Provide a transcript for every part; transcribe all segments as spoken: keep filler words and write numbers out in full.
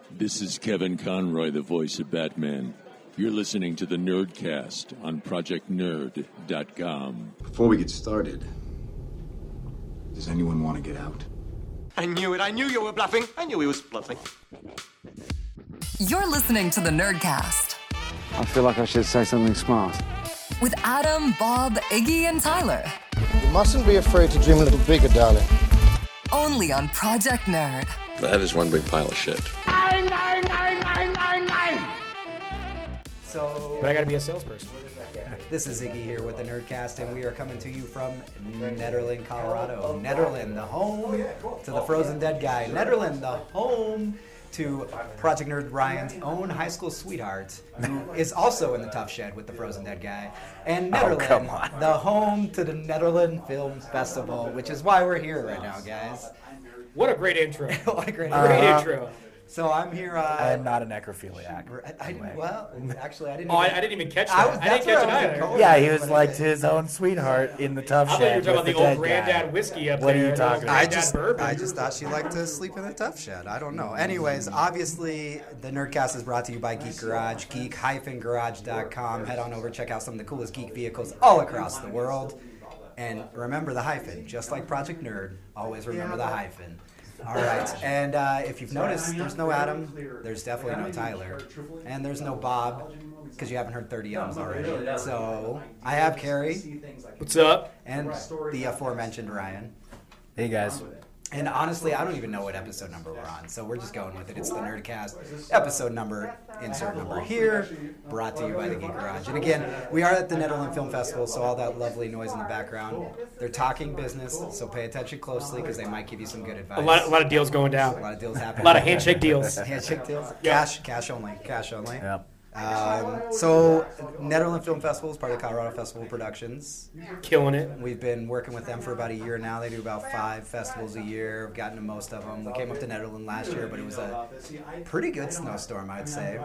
This is Kevin Conroy, the voice of Batman. You're listening to the Nerdcast on project nerd dot com. Before we get started, does anyone want to get out? I knew it. I knew you were bluffing. I knew he was bluffing. You're listening to the Nerdcast. I feel like I should say something smart. With Adam, Bob, Iggy, and Tyler. You mustn't be afraid to dream a little bigger, darling. Only on Project Nerd. That is one big pile of shit. Nine, nine, nine, nine, nine, nine. So, but I gotta be a salesperson. This is Iggy here with the Nerdcast, and we are coming to you from Nederland, Colorado. Nederland, the home to the Frozen Dead guy. Nederland, the home to Project Nerd Ryan's own high school sweetheart, who is also in the Tough Shed with the Frozen Dead guy. And Nederland, oh, the home to the Nederland Film Festival, which is why we're here right now, guys. What a great intro. What a great, uh, great uh, intro. So I'm here. Uh, I am not a necrophiliac. I, I, well, actually, I didn't. Oh, even, I, I didn't even catch that. I, was, I didn't catch it either. Yeah, he was like his own sweetheart in the Tough Shed. I thought you were talking about the, the old granddad guy. whiskey up what there. What are you talking about? I just, I just thought she liked to sleep in the Tough Shed. I don't know. Anyways, obviously, the Nerdcast is brought to you by Geek Garage, geek dash garage dot com. Head on over, check out some of the coolest geek vehicles all across the world. And remember the hyphen. Just like Project Nerd, always remember the hyphen. All right, and uh, if you've noticed, there's no Adam, there's definitely no Tyler, and there's no Bob, because you haven't heard thirty M's already. So I have Carrie. What's up? And the aforementioned Ryan. Hey, guys. And honestly, I don't even know what episode number we're on, so we're just going with it. It's the Nerdcast, episode number, insert number here, brought to you by the Geek Garage. And again, we are at the Nederland Film Festival, so all that lovely noise in the background. They're talking business, so pay attention closely because they might give you some good advice. A lot, a lot of deals going down. A lot of deals happening. A lot of handshake deals. Handshake deals. Yep. Cash, cash only, cash only. Yep. Um, so, Nederland Film Festival is part of Colorado Festival Productions. Killing it. We've been working with them for about a year now. They do about five festivals a year. We've gotten to most of them. We came up to Nederland last year, but it was a pretty good snowstorm, I'd say.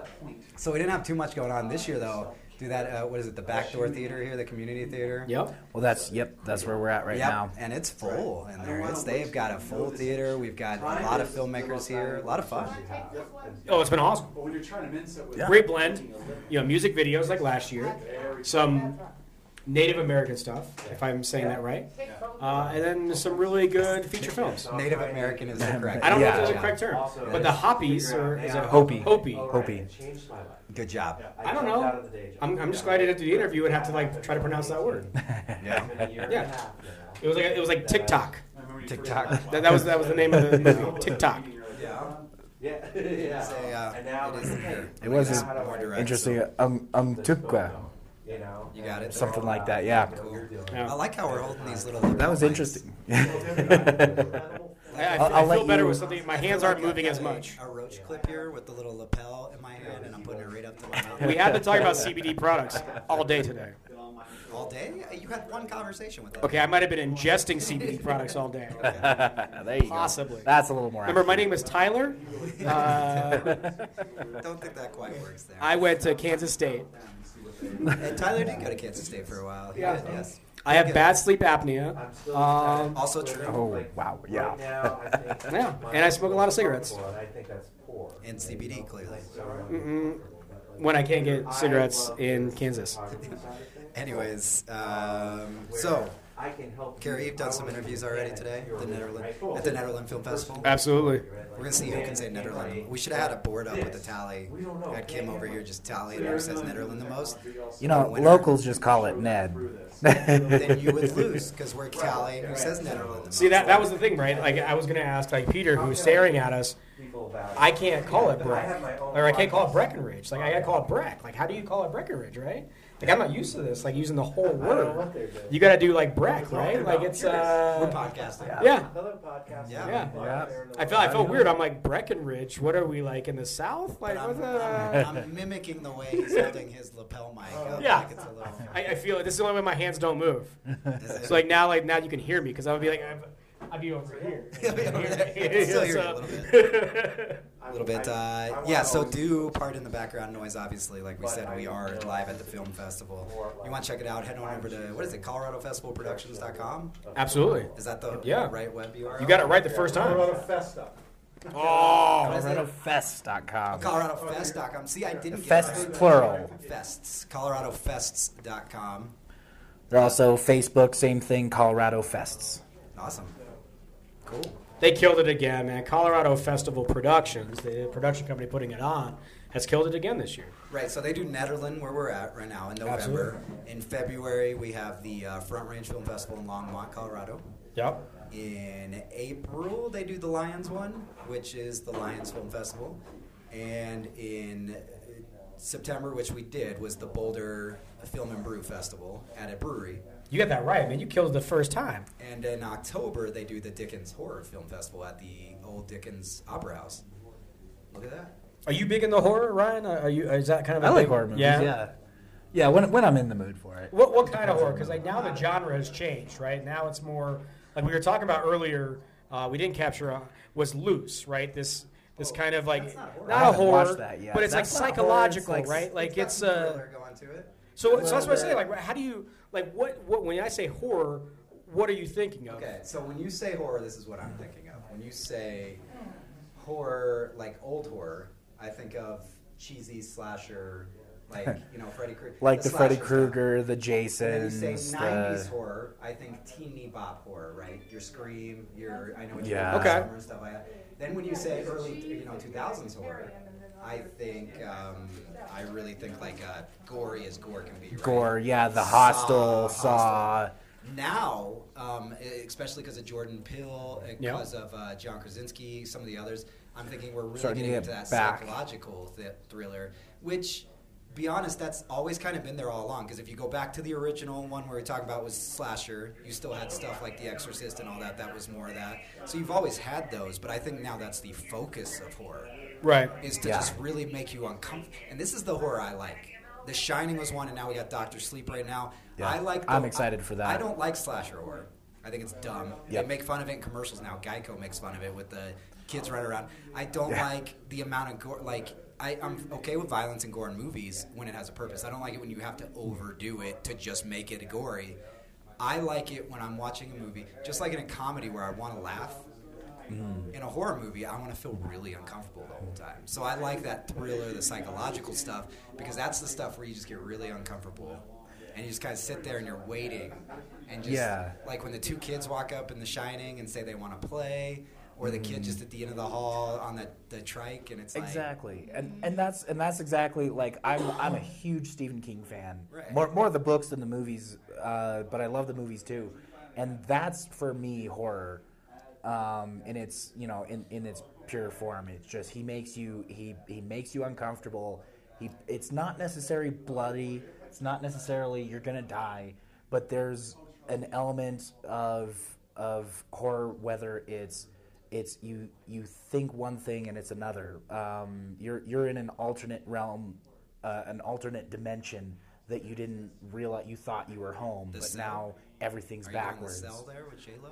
So we didn't have too much going on this year, though. Do that, uh, what is it, the Backdoor Theater here, the community theater? Yep. Well, that's, yep, that's where we're at right yep. now. And it's full in there. It's, they've got a full theater. We've got a lot of filmmakers here. A lot of fun. Oh, it's been awesome. Yeah. Great blend. You know, music videos like last year. Some Native American stuff, if I'm saying that right. Uh, and then some really good feature films. Native American is the correct I don't yeah. know if that's the correct term. But the Hoppies, or is it Hopi. Hopi. Hopi. Good job. I don't know. I'm, I'm just glad I didn't do the interview and have to like try to pronounce that word. Yeah. Yeah. It was like it was like TikTok. TikTok. That, that was that was the name of the movie. TikTok. Yeah. It's a, uh, it is here. It was direct, interesting. Um, um, tukwa. You got it. Something like that, yeah. Cool. Yeah. I like how we're holding these little. That was mics. interesting. I, I, I'll, I I'll feel let better you... with something. My hands aren't moving as much. A roach clip here with the little lapel in my hand, and I'm putting it right up to my mouth. We have been talking about C B D products all day today. All day? You had one conversation with them. Okay, I might have been ingesting C B D products all day. There you Possibly. go. That's a little more Remember, accurate. my name is Tyler. Uh, Don't think that quite works there. I went to Kansas State. And Tyler did go to Kansas State for a while. He Yeah. did, yes. I have bad sleep apnea. Um, Also true. Oh, wow, yeah. yeah, and I smoke a lot of cigarettes. And C B D, clearly. Mm-mm. When I can't get cigarettes in Kansas. Anyways, um, so, Carrie, you've done some interviews already today the Nederland, at the Nederland Film Festival. Absolutely. We're going to see who can say Nederland. We should have had a board up with a tally. Had Kim over here just tallying who says Nederland the most. You know, Winner, locals just call it Ned. then you would lose because we're tallying who says Nederland the most. See, that that was the thing, right? Like, I was going to ask, like, Peter, who's staring at us, I can't call it Breck. Or I can't call it Breckenridge. Like, I got to call it Breck. Like, how do you call it Breckenridge, right? Like, I'm not used to this, like, using the whole word. You got to do, like, Breck, right? Like, it's, uh... We're podcasting. Yeah. Yeah. Yeah. Yeah. I felt I felt weird. I'm like, Breckenridge, what are we, like, in the South? Like, But what's I'm, that? I'm, I'm mimicking the way he's holding his lapel mic up. Yeah. Like it's a little, I, I feel this is the only way my hands don't move. is it- So, like, now, like, now you can hear me, because I would be like, I'd, I'd be over here. He'll be over there. I can still hear you a little bit. A little bit. Uh, yeah, so do pardon the background noise, obviously. Like we said, we are live at the film festival. You want to check it out, head on over to, what is it, Colorado Festival Productions dot com? Absolutely. Is that the Yeah. right web U R L? You got it right the first time. Colorado Festa. Oh, What is it? Colorado Fest dot com. Colorado Fest dot com. See, I didn't Fests, get it. plural. Fests. Colorado Fests dot com. They're also Facebook, same thing, Colorado Fests. Awesome. Cool. They killed it again, man. Colorado Festival Productions, the production company putting it on, has killed it again this year. Right, so they do Netherland, where we're at right now, in November. Absolutely. In February, we have the uh, Front Range Film Festival in Longmont, Colorado. Yep. In April, they do the Lions one, which is the Lions Film Festival. And in September, which we did, was the Boulder Film and Brew Festival at a brewery. You got that right, man. You killed it the first time. And in October, they do the Dickens Horror Film Festival at the old Dickens Opera House. Look at that. Are you big into horror, Ryan? Are you? Is that kind of? A I like big, horror movies, Yeah. yeah. Yeah, when, when I'm in the mood for it. What what kind of horror? Because like now the genre has changed, right? Now it's more like we were talking about earlier. Uh, we didn't capture uh, was Loose, right? This this kind of like not, I a haven't horror, watched that yet. but it's That's like not horror, it's psychological, like- right? Like got it's some uh. thriller going to it. So, so that's what I say. Like, how do you like what what when I say horror? What are you thinking of? Okay, so when you say horror, this is what I'm thinking of. When you say horror, like old horror, I think of cheesy slasher, like, you know, Freddy Krueger. Like the, Freddy slasher Krueger, the stuff. And Jasons, then you say the... nineties horror, I think teeny bop horror, right? Your Scream, your, I know what Yeah. you're Okay. Summer and stuff like that. Then when you say early, you know, two thousands horror, I think, um, I really think like uh, gory as gore can be, right? Gore, yeah, the Hostel, Saw, Saw. Hostel. Now, um, especially because of Jordan Peele, and Yeah. because of uh, John Krasinski, some of the others, I'm thinking we're really Starting to getting get into that back. psychological th- thriller, which, be honest, that's always kind of been there all along. Because if you go back to the original one where we talk about was slasher, you still had stuff like The Exorcist and all that. That was more of that. So you've always had those, but I think now that's the focus of horror. Right. Is to Yeah. just really make you uncomfortable. And this is the horror I like. The Shining was one, and now we got Doctor Sleep right now. Yeah. I like. The, I'm excited for that. I don't like slasher horror. I think it's dumb. Yep. They make fun of it in commercials now. Geico makes fun of it with the kids running around. I don't Yeah. like the amount of gore. Like I, I'm okay with violence and gore in movies when it has a purpose. I don't like it when you have to overdo it to just make it gory. I like it when I'm watching a movie, just like in a comedy where I want to laugh. Mm. In a horror movie, I want to feel really uncomfortable the whole time. So I like that thriller, the psychological stuff, because that's the stuff where you just get really uncomfortable. And you just kind of sit there and you're waiting. And just, Yeah. like when the two kids walk up in The Shining and say they want to play, or the kid just at the end of the hall on the, the trike, and it's like... Exactly, and and that's and that's exactly like I'm I'm a huge Stephen King fan. Right. More more of the books than the movies, uh, but I love the movies too, and that's for me horror, um, in its you know in, in its pure form. It's just he makes you he he makes you uncomfortable. He it's not necessarily bloody. It's not necessarily you're gonna die, but there's an element of of horror, whether it's It's you. You think one thing and it's another. Um, you're you're in an alternate realm, uh, an alternate dimension that you didn't realize. You thought you were home, The but cell? now everything's Are backwards. you on the cell there with J-Lo?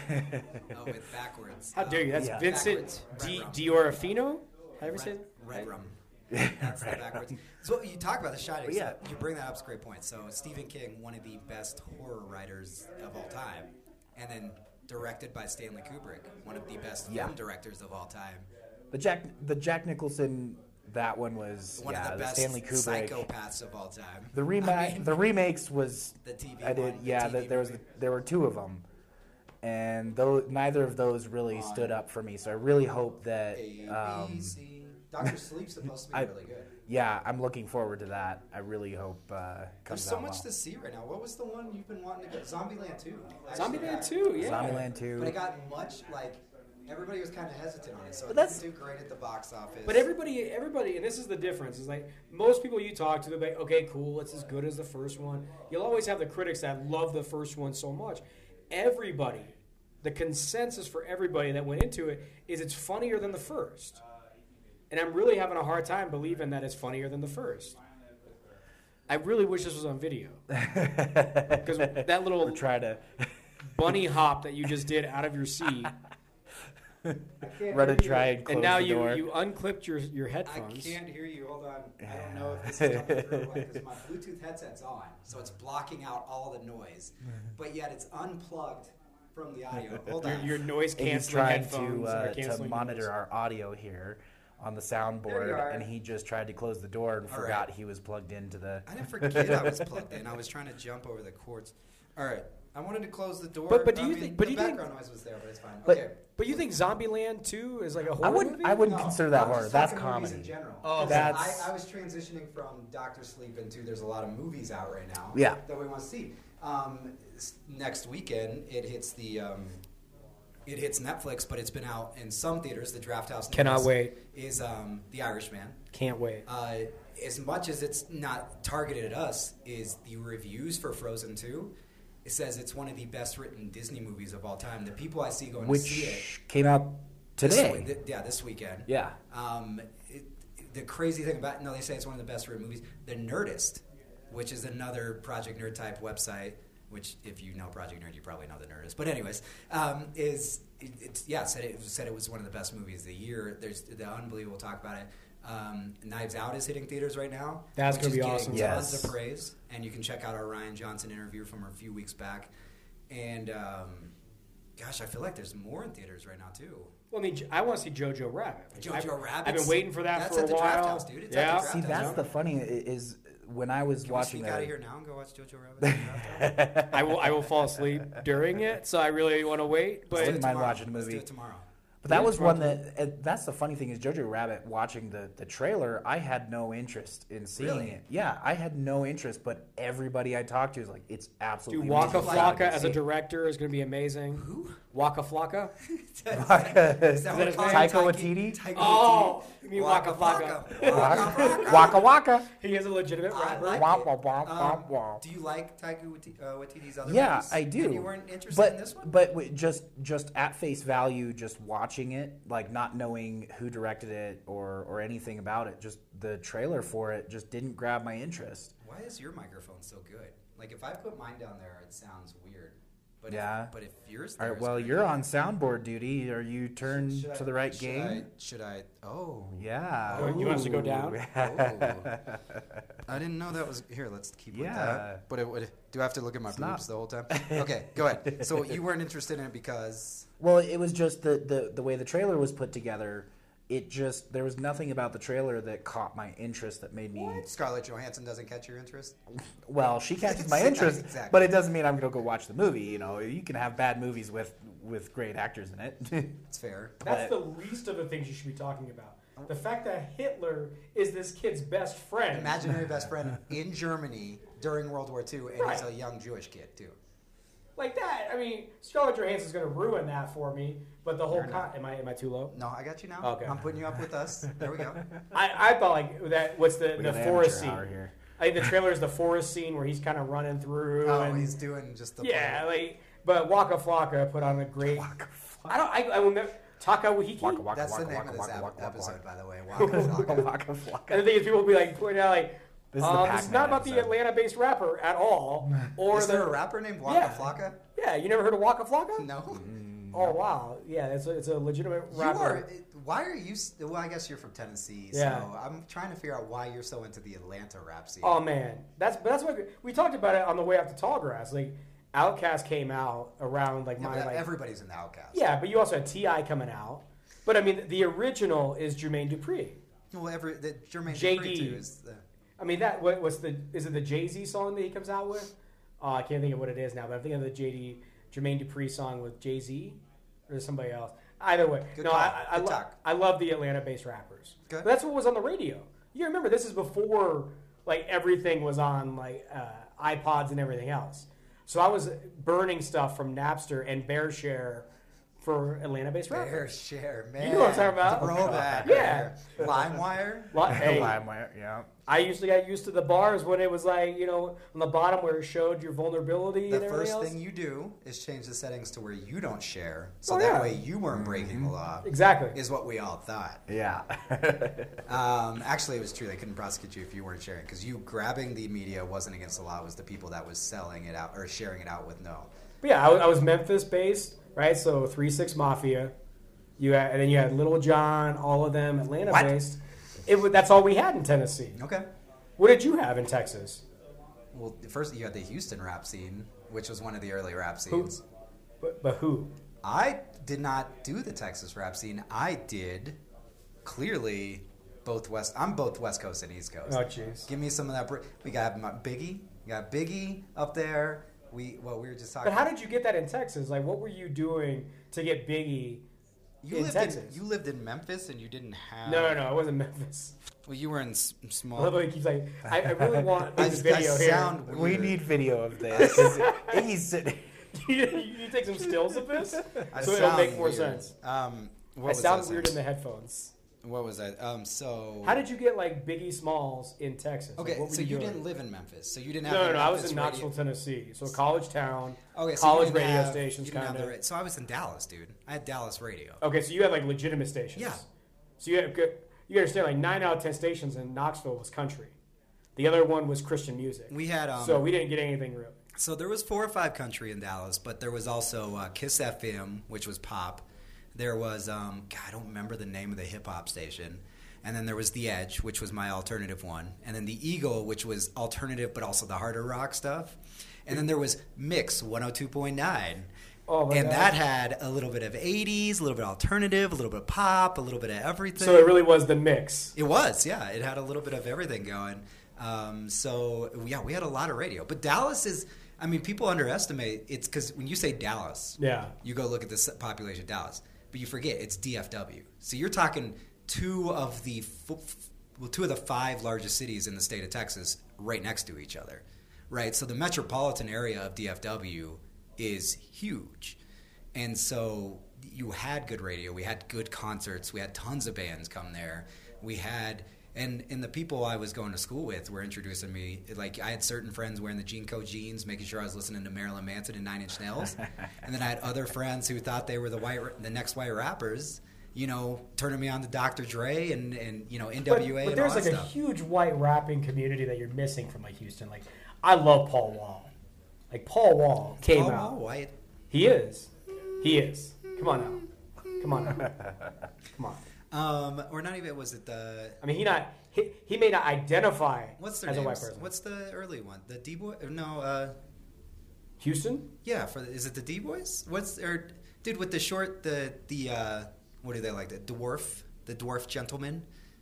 Oh, with backwards. How dare you? That's Yeah. Vincent Backwards. D- Red rum. Diorafino. How do you say Red, it? red rum. That's the backwards. So you talk about The Shining. Yeah. So you bring that up. It's a great point. So Stephen King, one of the best horror writers of all time, and then directed by Stanley Kubrick, one of the best Yeah. film directors of all time. The Jack the Jack Nicholson, that one was One yeah, of the best Stanley Kubrick. psychopaths of all time. The remake, I mean, the remakes was The T V I did one, the yeah. T V The, there was movie. there were two of them, and though neither of those really stood up for me. So I really hope that A, um, B, C. Doctor Sleep's supposed to be I- really good. yeah, I'm looking forward to that. I really hope uh, There's comes so out much well. to see right now. What was the one you've been wanting to get? Zombieland two. Zombieland got- two, yeah. Zombieland two. But it got much like everybody was kind of hesitant on it, so it that's- didn't do great at the box office. But everybody, everybody, and this is the difference. Is like most people you talk to, they're like, okay, cool, it's as good as the first one. You'll always have the critics that love the first one so much. Everybody, the consensus for everybody that went into it is it's funnier than the first. And I'm really having a hard time believing that it's funnier than the first. I really wish this was on video. Because that little We're trying to bunny hop that you just did out of your seat, run and try and close and now the you, door. you unclipped your, your I headphones. can't hear you. Hold on. I don't know if this is coming through because my Bluetooth headset's on, so it's blocking out all the noise. But yet it's unplugged from the audio. Hold Your, on. your noise He's canceling trying headphones to are uh, to canceling monitor noise. our audio here on the There you soundboard, are. and he just tried to close the door and All forgot right. he was plugged into the. I didn't forget I was plugged in. I was trying to jump over the cords. All right. I wanted to close the door. But- but do I you mean, think- but the you think- background noise was there, but it's fine. But- okay. But you think Zombieland two is like a horror I wouldn't. movie? I wouldn't No, consider that I'm horror. just That's talking movies comedy. in general. Oh, 'Cause that's- I, I was transitioning from Doctor Sleep into there's a lot of movies out right now. Yeah. That we want to see. Um, s- next weekend it hits the. Um, it hits Netflix, but it's been out in some theaters. The Draft House. Cannot Noise wait. Is um, The Irishman. Can't wait. Uh, as much as it's not targeted at us, is the reviews for Frozen two. It says it's one of the best written Disney movies of all time. The people I see going to see it. Which came out This today. we- th- yeah, this weekend. Yeah. Um, it, the crazy thing about no, they say it's one of the best written movies. The Nerdist, which is another Project Nerd type website. Which, if you know Project Nerd, you probably know the Nerdist. But anyways, um, is it, it's yeah said it said it was one of the best movies of the year. There's the Unbelievable talk about it. Um, Knives Out is hitting theaters right now. That's which gonna is be getting awesome. Tons Yes. of praise, and you can check out our Ryan Johnson interview from a few weeks back. And um, gosh, I feel like there's more in theaters right now too. Well, I mean, I want to see Jojo Rabbit. Like, Jojo I've, Rabbit. I've been waiting for that That's for a at the while. Draft House, dude. It's at the yeah. Draft See, House. that's the funny i- is when I was Can watching we the. sneak out of here now and go watch Jojo Rabbit? I will. I will fall asleep during it, so I really want to wait. I But wouldn't mind Tomorrow. watching the Let's do movie. it tomorrow. But that Yeah, was tomorrow. one that. Uh, that's the funny thing is Jojo Rabbit. Watching the the trailer, I had no interest in seeing Really? it. Yeah, I had no interest, but everybody I talked to is like, it's absolutely. dude, Waka amazing. Flocka Gotta as a see it. director is going to be amazing. Who? Waka Flocka. Is that his what name? it's called? Taika Taiki- Waititi? Taika Oh, Waititi. you mean Waka Flocka? Waka Waka Waka. He is a legitimate I rapper. like Womp, it. womp, womp, Um, womp, womp. Do you like Taika Waiti- uh, Waititi's other Yeah, movies? I do. And you weren't interested but, in this one? But w- just just at face value, just watching it, like not knowing who directed it or or anything about it, just the trailer for it just didn't grab my interest. Why is your microphone so good? Like, if I put mine down there, it sounds weird. But Yeah. If, but if yours All there right, is well, great. you're on soundboard duty. Are you turned Should to I- the right should game? I, should I? Oh. Yeah. Oh, you want us to go down? Oh. I didn't know that was here. Let's keep with Yeah. that. But it would. Do I have to look at my boobs not. the whole time? Okay, go ahead. So you weren't interested in it because Well, it was just the, the, the way the trailer was put together. It just there was nothing about the trailer that caught my interest that made me. Scarlett Johansson doesn't catch your interest. Well, she catches my Yeah, interest, exactly. but it doesn't mean I'm going to go watch the movie. You know, you can have bad movies with with great actors in it. It's fair. That's the least of the things you should be talking about. The fact that Hitler is this kid's best friend. Imaginary best friend in Germany during World War Two, and he's Right. a young Jewish kid too. Like that. I mean, Scarlett Johansson's going to ruin that for me. But the whole You're con- not. am I am I too low? No, I got you now. Okay. I'm putting you up with us. There we go. I, I thought like that. What's the We the got an forest amateur hour scene? here. I think the trailer is the forest scene where he's kind of running through. Oh, and he's doing just the yeah, play. like but Waka Flocka put on a great. I don't. I, I will never. Taka Wahiki. Waka, waka, That's the waka, name waka, of this waka, ep- waka, waka, episode, waka. by the way. Waka Flocka. Waka Flocka. And the thing is, people will be like pointing out like. This is the um, this is Pac-Man not about the episode. Atlanta-based rapper at all, or Is the there a rapper named Waka Yeah. Flocka? yeah. You never heard of Waka Flocka? No. Oh wow, yeah, it's a, it's a legitimate You rapper. are. Why are you? s- Well, I guess you're from Tennessee, Yeah. so I'm trying to figure out why you're so into the Atlanta rap scene. Oh man, that's but that's what we talked about it on the way up to Tallgrass. Like, Outkast came out around like Yeah, my but like everybody's in the Outcast. yeah, but you also had T I coming out. But I mean, the original is Jermaine Dupri. Well, every the Jermaine J Dupri D. too is the. I mean, that what, what's the is it the Jay Z song that he comes out with? Uh, I can't think of what it is now, but I'm thinking of the J D Jermaine Dupri song with Jay Z or somebody else. Either way, Good no, call. I, I, I, Good lo- talk. I love the Atlanta-based rappers. Good. But that's what was on the radio. You remember this is before like everything was on like uh, iPods and everything else. So I was burning stuff from Napster and BearShare for Atlanta-based Fair rappers. share, man. You know what I'm talking about? Throwback. Yeah. LimeWire. Li- hey, LimeWire, yeah. I used to get used to the bars when it was like, you know, on the bottom where it showed your vulnerability The and everything first else. thing you do is change the settings to where you don't share, so Oh, that yeah. way you weren't breaking the law. Exactly. Is what we all thought. Yeah. Um, actually, it was true. They couldn't prosecute you if you weren't sharing, because you grabbing the media wasn't against the law. It was the people that was selling it out or sharing it out with no. But yeah, I, was- I was Memphis-based, right? So three six Mafia. You had, and then you had Little John, all of them Atlanta-based. It wa- That's all we had in Tennessee. Okay. What did you have in Texas? Well, first you had the Houston rap scene, which was one of the early rap scenes. But, but who? I did not do the Texas rap scene. I did clearly both West. I'm both West Coast and East Coast. Oh, jeez. Give me some of that. We got my Biggie. We got Biggie up there. We well, we were just talking. But how did you get that in Texas? Like, what were you doing to get Biggie you in lived Texas? In, you lived in Memphis and you didn't have. No, no, no. It wasn't Memphis. Well, you were in s- small. I love how he keeps like, I, I really want the I, video I here. sound We weird. need video of this. 'Cause Iggy's sitting. you, you take some stills of this, I so it'll sound make more weird. sense. Um, what I was sound I weird in saying? the headphones. What was that? Um, so. How did you get like Biggie Smalls in Texas? Like, Okay, what were so you doing? didn't live in Memphis, so you didn't have. No, the no, no. I was Memphis in radio- Knoxville, Tennessee, so college town. Okay, so college you didn't radio have, stations, you didn't have kind the of. ra- So I was in Dallas, dude. I had Dallas radio. Okay, so you had like legitimate stations. Yeah. So you had, you understand like nine out of ten stations in Knoxville was country. The other one was Christian music. We had. Um, so we didn't get anything real. So there was four or five country in Dallas, but there was also uh, Kiss F M, which was pop. There was, um, God, I don't remember the name of the hip hop station. And then there was The Edge, which was my alternative one. And then The Eagle, which was alternative, but also the harder rock stuff. And then there was Mix one oh two point nine. Oh my and God. that had a little bit of eighties, a little bit of alternative, a little bit of pop, a little bit of everything. So it really was the mix. It was, yeah. It had a little bit of everything going. Um, so, yeah, we had a lot of radio. But Dallas is, I mean, people underestimate, it's because when you say Dallas, Yeah. you go look at the population of Dallas, but you forget it's D F W. So you're talking two of the well, two of the five largest cities in the state of Texas right next to each other, right? So the metropolitan area of D F W is huge. And so you had good radio. We had good concerts. We had tons of bands come there. We had, and, and the people I was going to school with were introducing me. Like, I had certain friends wearing the Jean Co jeans, making sure I was listening to Marilyn Manson and Nine Inch Nails. And then I had other friends who thought they were the white, the next white rappers, you know, turning me on to Doctor Dre and, and you know, N W A But, but and there's all like that a stuff. huge white rapping community that you're missing from like Houston. Like, I love Paul Wall. Like, Paul Wall came Paul out. Wall, white. He is. He is. Come on now. Come on now. Come on. Um, or not even, was it the... I mean, he not he, he may not identify What's their as names? a white person. What's the early one? The D-Boy? No, uh... Houston? Yeah, for the, is it the D-Boys? What's... Or, dude, with the short, the, the uh... What do they like? The dwarf? The dwarf gentleman?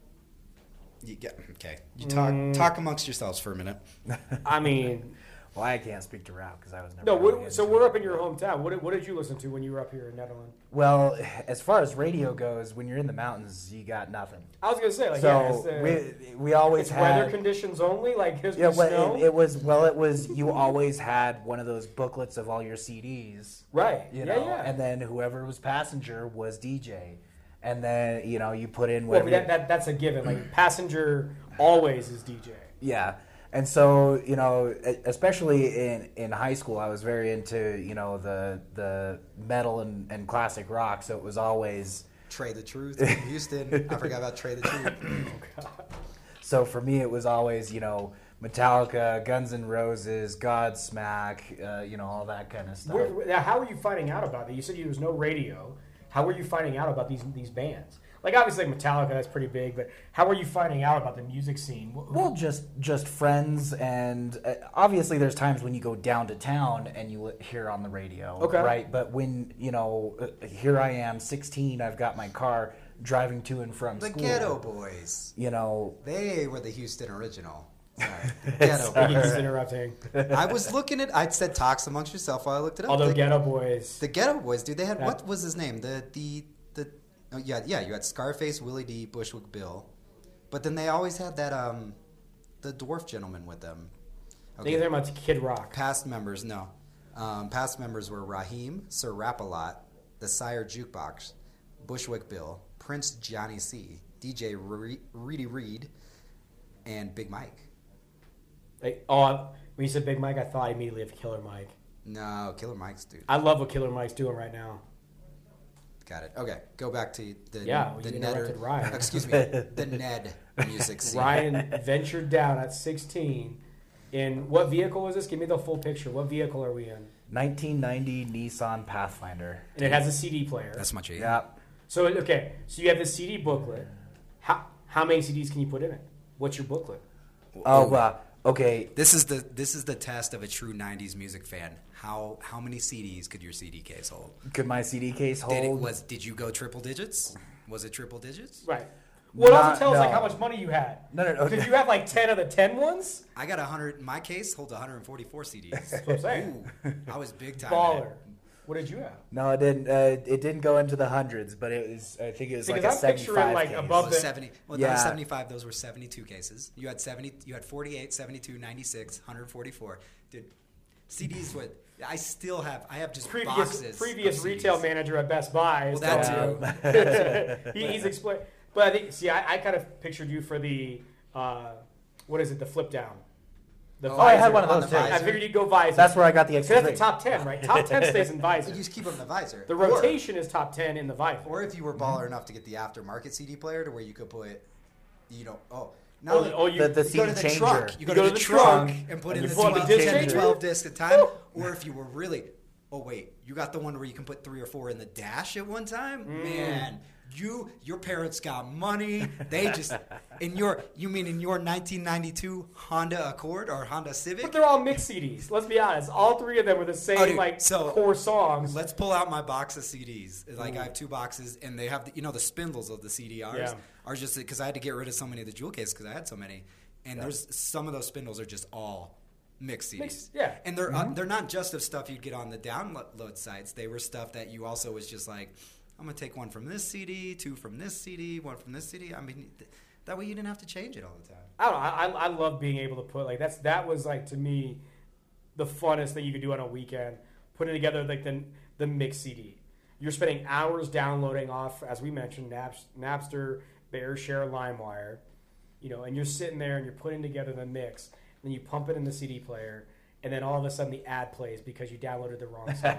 You get, okay. You talk Mm. talk amongst yourselves for a minute. I mean... Well, I can't speak to rap because I was never. No, really what, so into we're it. up in your hometown. What did, what did you listen to when you were up here in Netherlands? Well, as far as radio goes, when you're in the mountains, you got nothing. I was going to say, like, yeah, it's, So uh, we we always it's had weather conditions only? Like, there's Yeah, no well, snow? it, it was well. It was you always had one of those booklets of all your C Ds, Right. You Yeah, know, yeah. and then whoever was passenger was D J, and then you know you put in Well, whatever. that, that, that's a given. Like, passenger always is D J. Yeah, and so you know, especially in, in high school, I was very into you know the the metal and, and classic rock. So it was always Trey the Truth. Houston. I forgot about Trey the Truth. Oh, God. So for me, it was always you know Metallica, Guns N' Roses, Godsmack, uh, you know all that kind of stuff. Where, now, how were you finding out about that? You said there was no radio. How were you finding out about these these bands? Like, obviously, Metallica, that's pretty big, but how were you finding out about the music scene? Wh- Well, just just friends, and uh, obviously there's times when you go down to town and you li- hear on the radio, Okay. right? But when, you know, uh, here I am, sixteen, I've got my car driving to and from The school. Ghetto Boys. You know. They were the Houston original. Sorry. The Ghetto Sorry. Boys. Just interrupting. I was looking at, I said talks amongst yourself while I looked it up. Although the, Ghetto Boys. The Ghetto Boys, dude, they had, That- what was his name? The, the, the, oh, yeah, yeah, you had Scarface, Willie D, Bushwick Bill. But then they always had that, um, the dwarf gentleman with them. I think they're about Kid Rock. Past members, no. Um, past members were Raheem, Sir Rap-A-Lot, the Sire Jukebox, Bushwick Bill, Prince Johnny C, D J Re- Reedy Reed, and Big Mike. Like, oh, when you said Big Mike, I thought immediately of Killer Mike. No, Killer Mike's dude. I love what Killer Mike's doing right now. Got it. Okay, go back to the Yeah, well, the you Neder- interrupted Ryan. Excuse me, the Ned music scene. Ryan ventured down at sixteen. In what vehicle was this? Give me the full picture. What vehicle are we in? nineteen ninety Nissan Pathfinder. And it has a C D player. That's much. Yeah. Yeah. So, okay, so you have the C D booklet. How how many C Ds can you put in it? What's your booklet? Oh, uh, Okay. This is the this is the test of a true nineties music fan. How how many C Ds could your C D case hold? Could my C D case hold? Did it was did you go triple digits? Was it triple digits? Right. Well, it Not- also tells no. like how much money you had. No, no, no. Did you have like ten of the ten ones? I got one hundred. My case holds one hundred forty-four C Ds. That's what I'm saying. Ooh, I was big time. Baller. What did you have? No, it didn't. Uh, it didn't go into the hundreds, but it was. I think it was See, like 'cause a I'm picturing, seventy-five like, case. above Well, the- seventy. Well, Yeah. that was seventy-five. Those were seventy-two cases. You had seventy. You had forty-eight, seventy-two, ninety-six, one hundred forty-four. Dude, C Ds. What? I still have. I have just Previous boxes. previous of retail C Ds. manager at Best Buy. Well, that too. he, he's explained. But I think. See, I, I kind of pictured you for the. Uh, what is it? The flip down. The Oh, I had visor. one of On those the too. I visor. figured you'd go visor. That's where I got the So extra. that's the three. top ten, right? Top ten stays in visor. You just keep them in the visor. The Or- rotation is top ten in the visor. Or if you were baller enough to get the aftermarket C D player to where you could put, you know, oh, not Oh, only- oh, you, The, the you C go D to the changer. trunk. You go, You to, the, trunk, and put and in you the pull out the twelve, disc ten, changer? twelve disc at a time. Or if you were really, oh wait, you got the one where you can put three or four in the dash at one time. Mm. Man, you your parents got money. They just in your you mean in your nineteen ninety-two Honda Accord or Honda Civic? But they're all mixed C Ds. Let's be honest. All three of them were the same, Oh, dude, like, so- core songs. Let's pull out my box of C Ds. Like I have two boxes, and they have the, you know the spindles of the C D Rs Yeah. are just because I had to get rid of so many of the jewel cases because I had so many, and there's some of those spindles are just all mixed C Ds. Mixed, yeah. and they're uh, they're not just of stuff you'd get on the download sites. They were stuff that you also was just like, I'm gonna take one from this C D, two from this C D, one from this C D. I mean, th- that way you didn't have to change it all the time. I don't know. I, I love being able to put, like, that's that was, like, to me, the funnest thing you could do on a weekend. Putting together, like, the, the mix C D. You're spending hours downloading off, as we mentioned, Naps, Napster, BearShare, LimeWire, you know, and you're sitting there and you're putting together the mix. Then you pump it in the C D player, and then all of a sudden the ad plays because you downloaded the wrong song.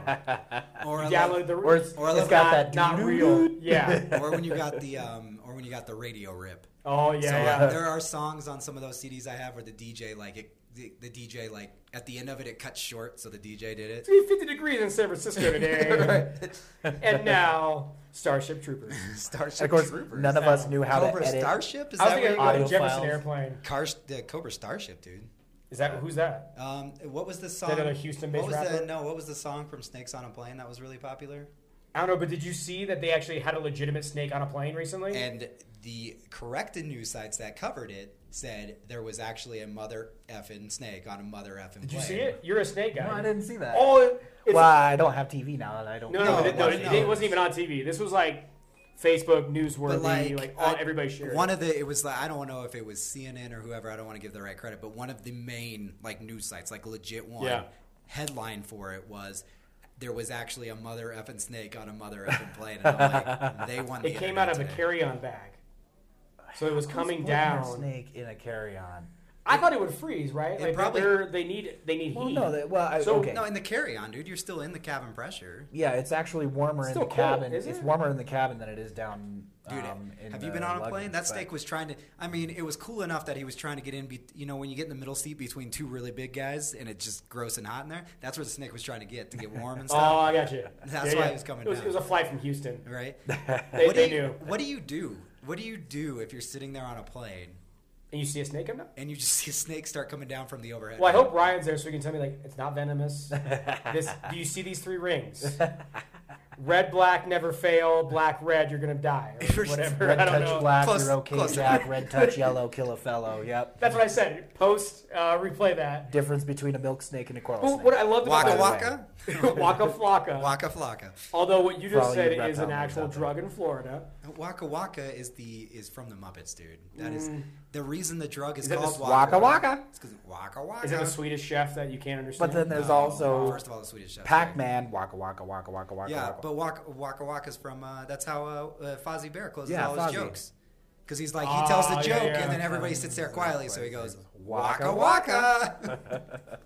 Or you I downloaded love- the or it's- or I it's love got that not doo-doo-doo. real. Yeah. or when you got the um, or when you got the radio rip. Oh yeah. So uh, yeah. there are songs on some of those C Ds I have where the D J like it, the, the D J like at the end of it it cuts short, so the D J did it. It's fifty degrees in San Francisco today. And now Starship Troopers. Starship Of course, Troopers. none of us knew how Cobra to edit. Starship is I was that thinking what of audio Jefferson files. Airplane. Car, the Cobra Starship, dude. Is that who's that? Um, what was the song? another Houston-based what was the, rapper? No, what was the song from Snakes on a Plane that was really popular? I don't know, but did you see that they actually had a legitimate snake on a plane recently? And the corrected news sites that covered it said there was actually a mother effing snake on a mother effing Did plane. you see it? You're a snake guy. No, I didn't see that. Oh, it, it's Well, I don't have T V now, and I don't. no, no, No, it, no, it it, wasn't. it wasn't even on T V. This was like Facebook, newsworthy, But like, like, all, I- everybody shared. one it. of the it was like I don't know if it was C N N or whoever, I don't want to give the right credit, but one of the main like news sites, like legit one, Yeah. headline for it was there was actually a mother effing snake on a mother effing plane, and I'm like, they won. The It came out of a internet today. carry-on bag, so it was coming Who's putting a down. snake in a carry-on. I thought it would freeze, right? It Like probably- they're, they need they need Well, heat. no, that- well, I- so, okay. No, in the carry-on, dude, you're still in the cabin pressure. Yeah, it's actually warmer in Still the cold, cabin. is It's it? warmer in the cabin than it is down. Dude, um, in have you the been on a luggage, plane? That but- snake was trying to. I mean, it was cool enough that he was trying to get in. Be, you know, when you get in the middle seat between two really big guys, and it's just gross and hot in there. That's where the snake was trying to get to get warm and Oh, stuff. I got you. That's Yeah, why yeah. he was coming It was, down. it was a flight from Houston. Right? They, what do they you, knew. What do you do? What do you do if you're sitting there on a plane And you see a snake come down? and you just see a snake start coming down from the overhead? Well, I hope Ryan's there so he can tell me, like, it's not venomous. This, do you see these three rings? Red, black, never fail. Black, red, you're gonna die, or whatever. Red I don't touch know. black, Close- you're okay, close. Jack. Red touch yellow, kill a fellow. Yep. That's what I said. Post, uh, replay that. Difference between a milk snake and a coral Well, snake. what I loved Waka about waka, Waka Flocka. waka flocka. Although what you For all just you said is reptile an nerds actual out there. drug in Florida. Waka waka is the is from the Muppets, dude. That is the reason the drug is, Is that called the- waka Waka waka. It's because waka waka. Is it the Swedish chef that you can't understand? But then there's No, also first of all the Swedish chef. Pac-Man. Waka waka waka waka waka. Yeah, waka. but Waka Waka Waka's from. Uh, that's how uh, uh, Fozzie Bear closes Yeah, all his Fozzie. jokes. Because he's like, he tells the Ah, joke, yeah, yeah. and then everybody sits there quietly, so he goes, Waka Waka Waka.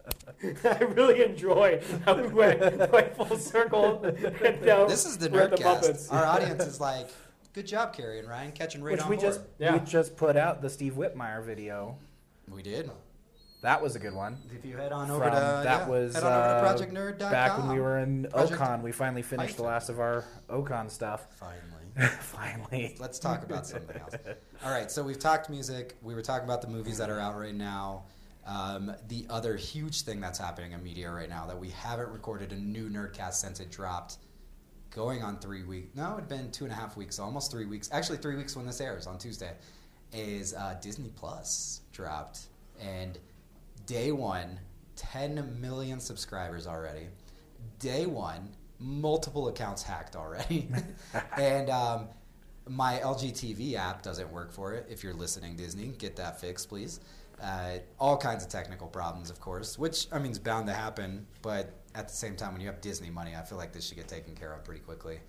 I really enjoy how we went, went full circle. And now This is the we're at the Nerdcast. Muppets. Our audience is like, good job, Carrie and Ryan, catching right Which on we board. just Yeah. we just put out the Steve Whitmire video. We did. That was a good one. If you head on over From, to that yeah, was head on over to uh, project nerd dot com. back when we were in Project Ocon. We finally finished the Python. last of our Ocon stuff. Finally. finally. Let's talk about something else. All right, so we've talked music. We were talking about the movies that are out right now. Uh, Um, the other huge thing that's happening in media right now that we haven't recorded a new Nerdcast since it dropped, going on three weeks. No, it'd been two and a half weeks, almost three weeks. Actually, three weeks when this airs on Tuesday. Is uh, Disney Plus dropped, and day one, ten million subscribers already. Day one, multiple accounts hacked already, and um, my L G T V app doesn't work for it. If you're listening, Disney, get that fixed, please. Uh, all kinds of technical problems, of course, which, I mean, is bound to happen. But at the same time, when you have Disney money, I feel like this should get taken care of pretty quickly.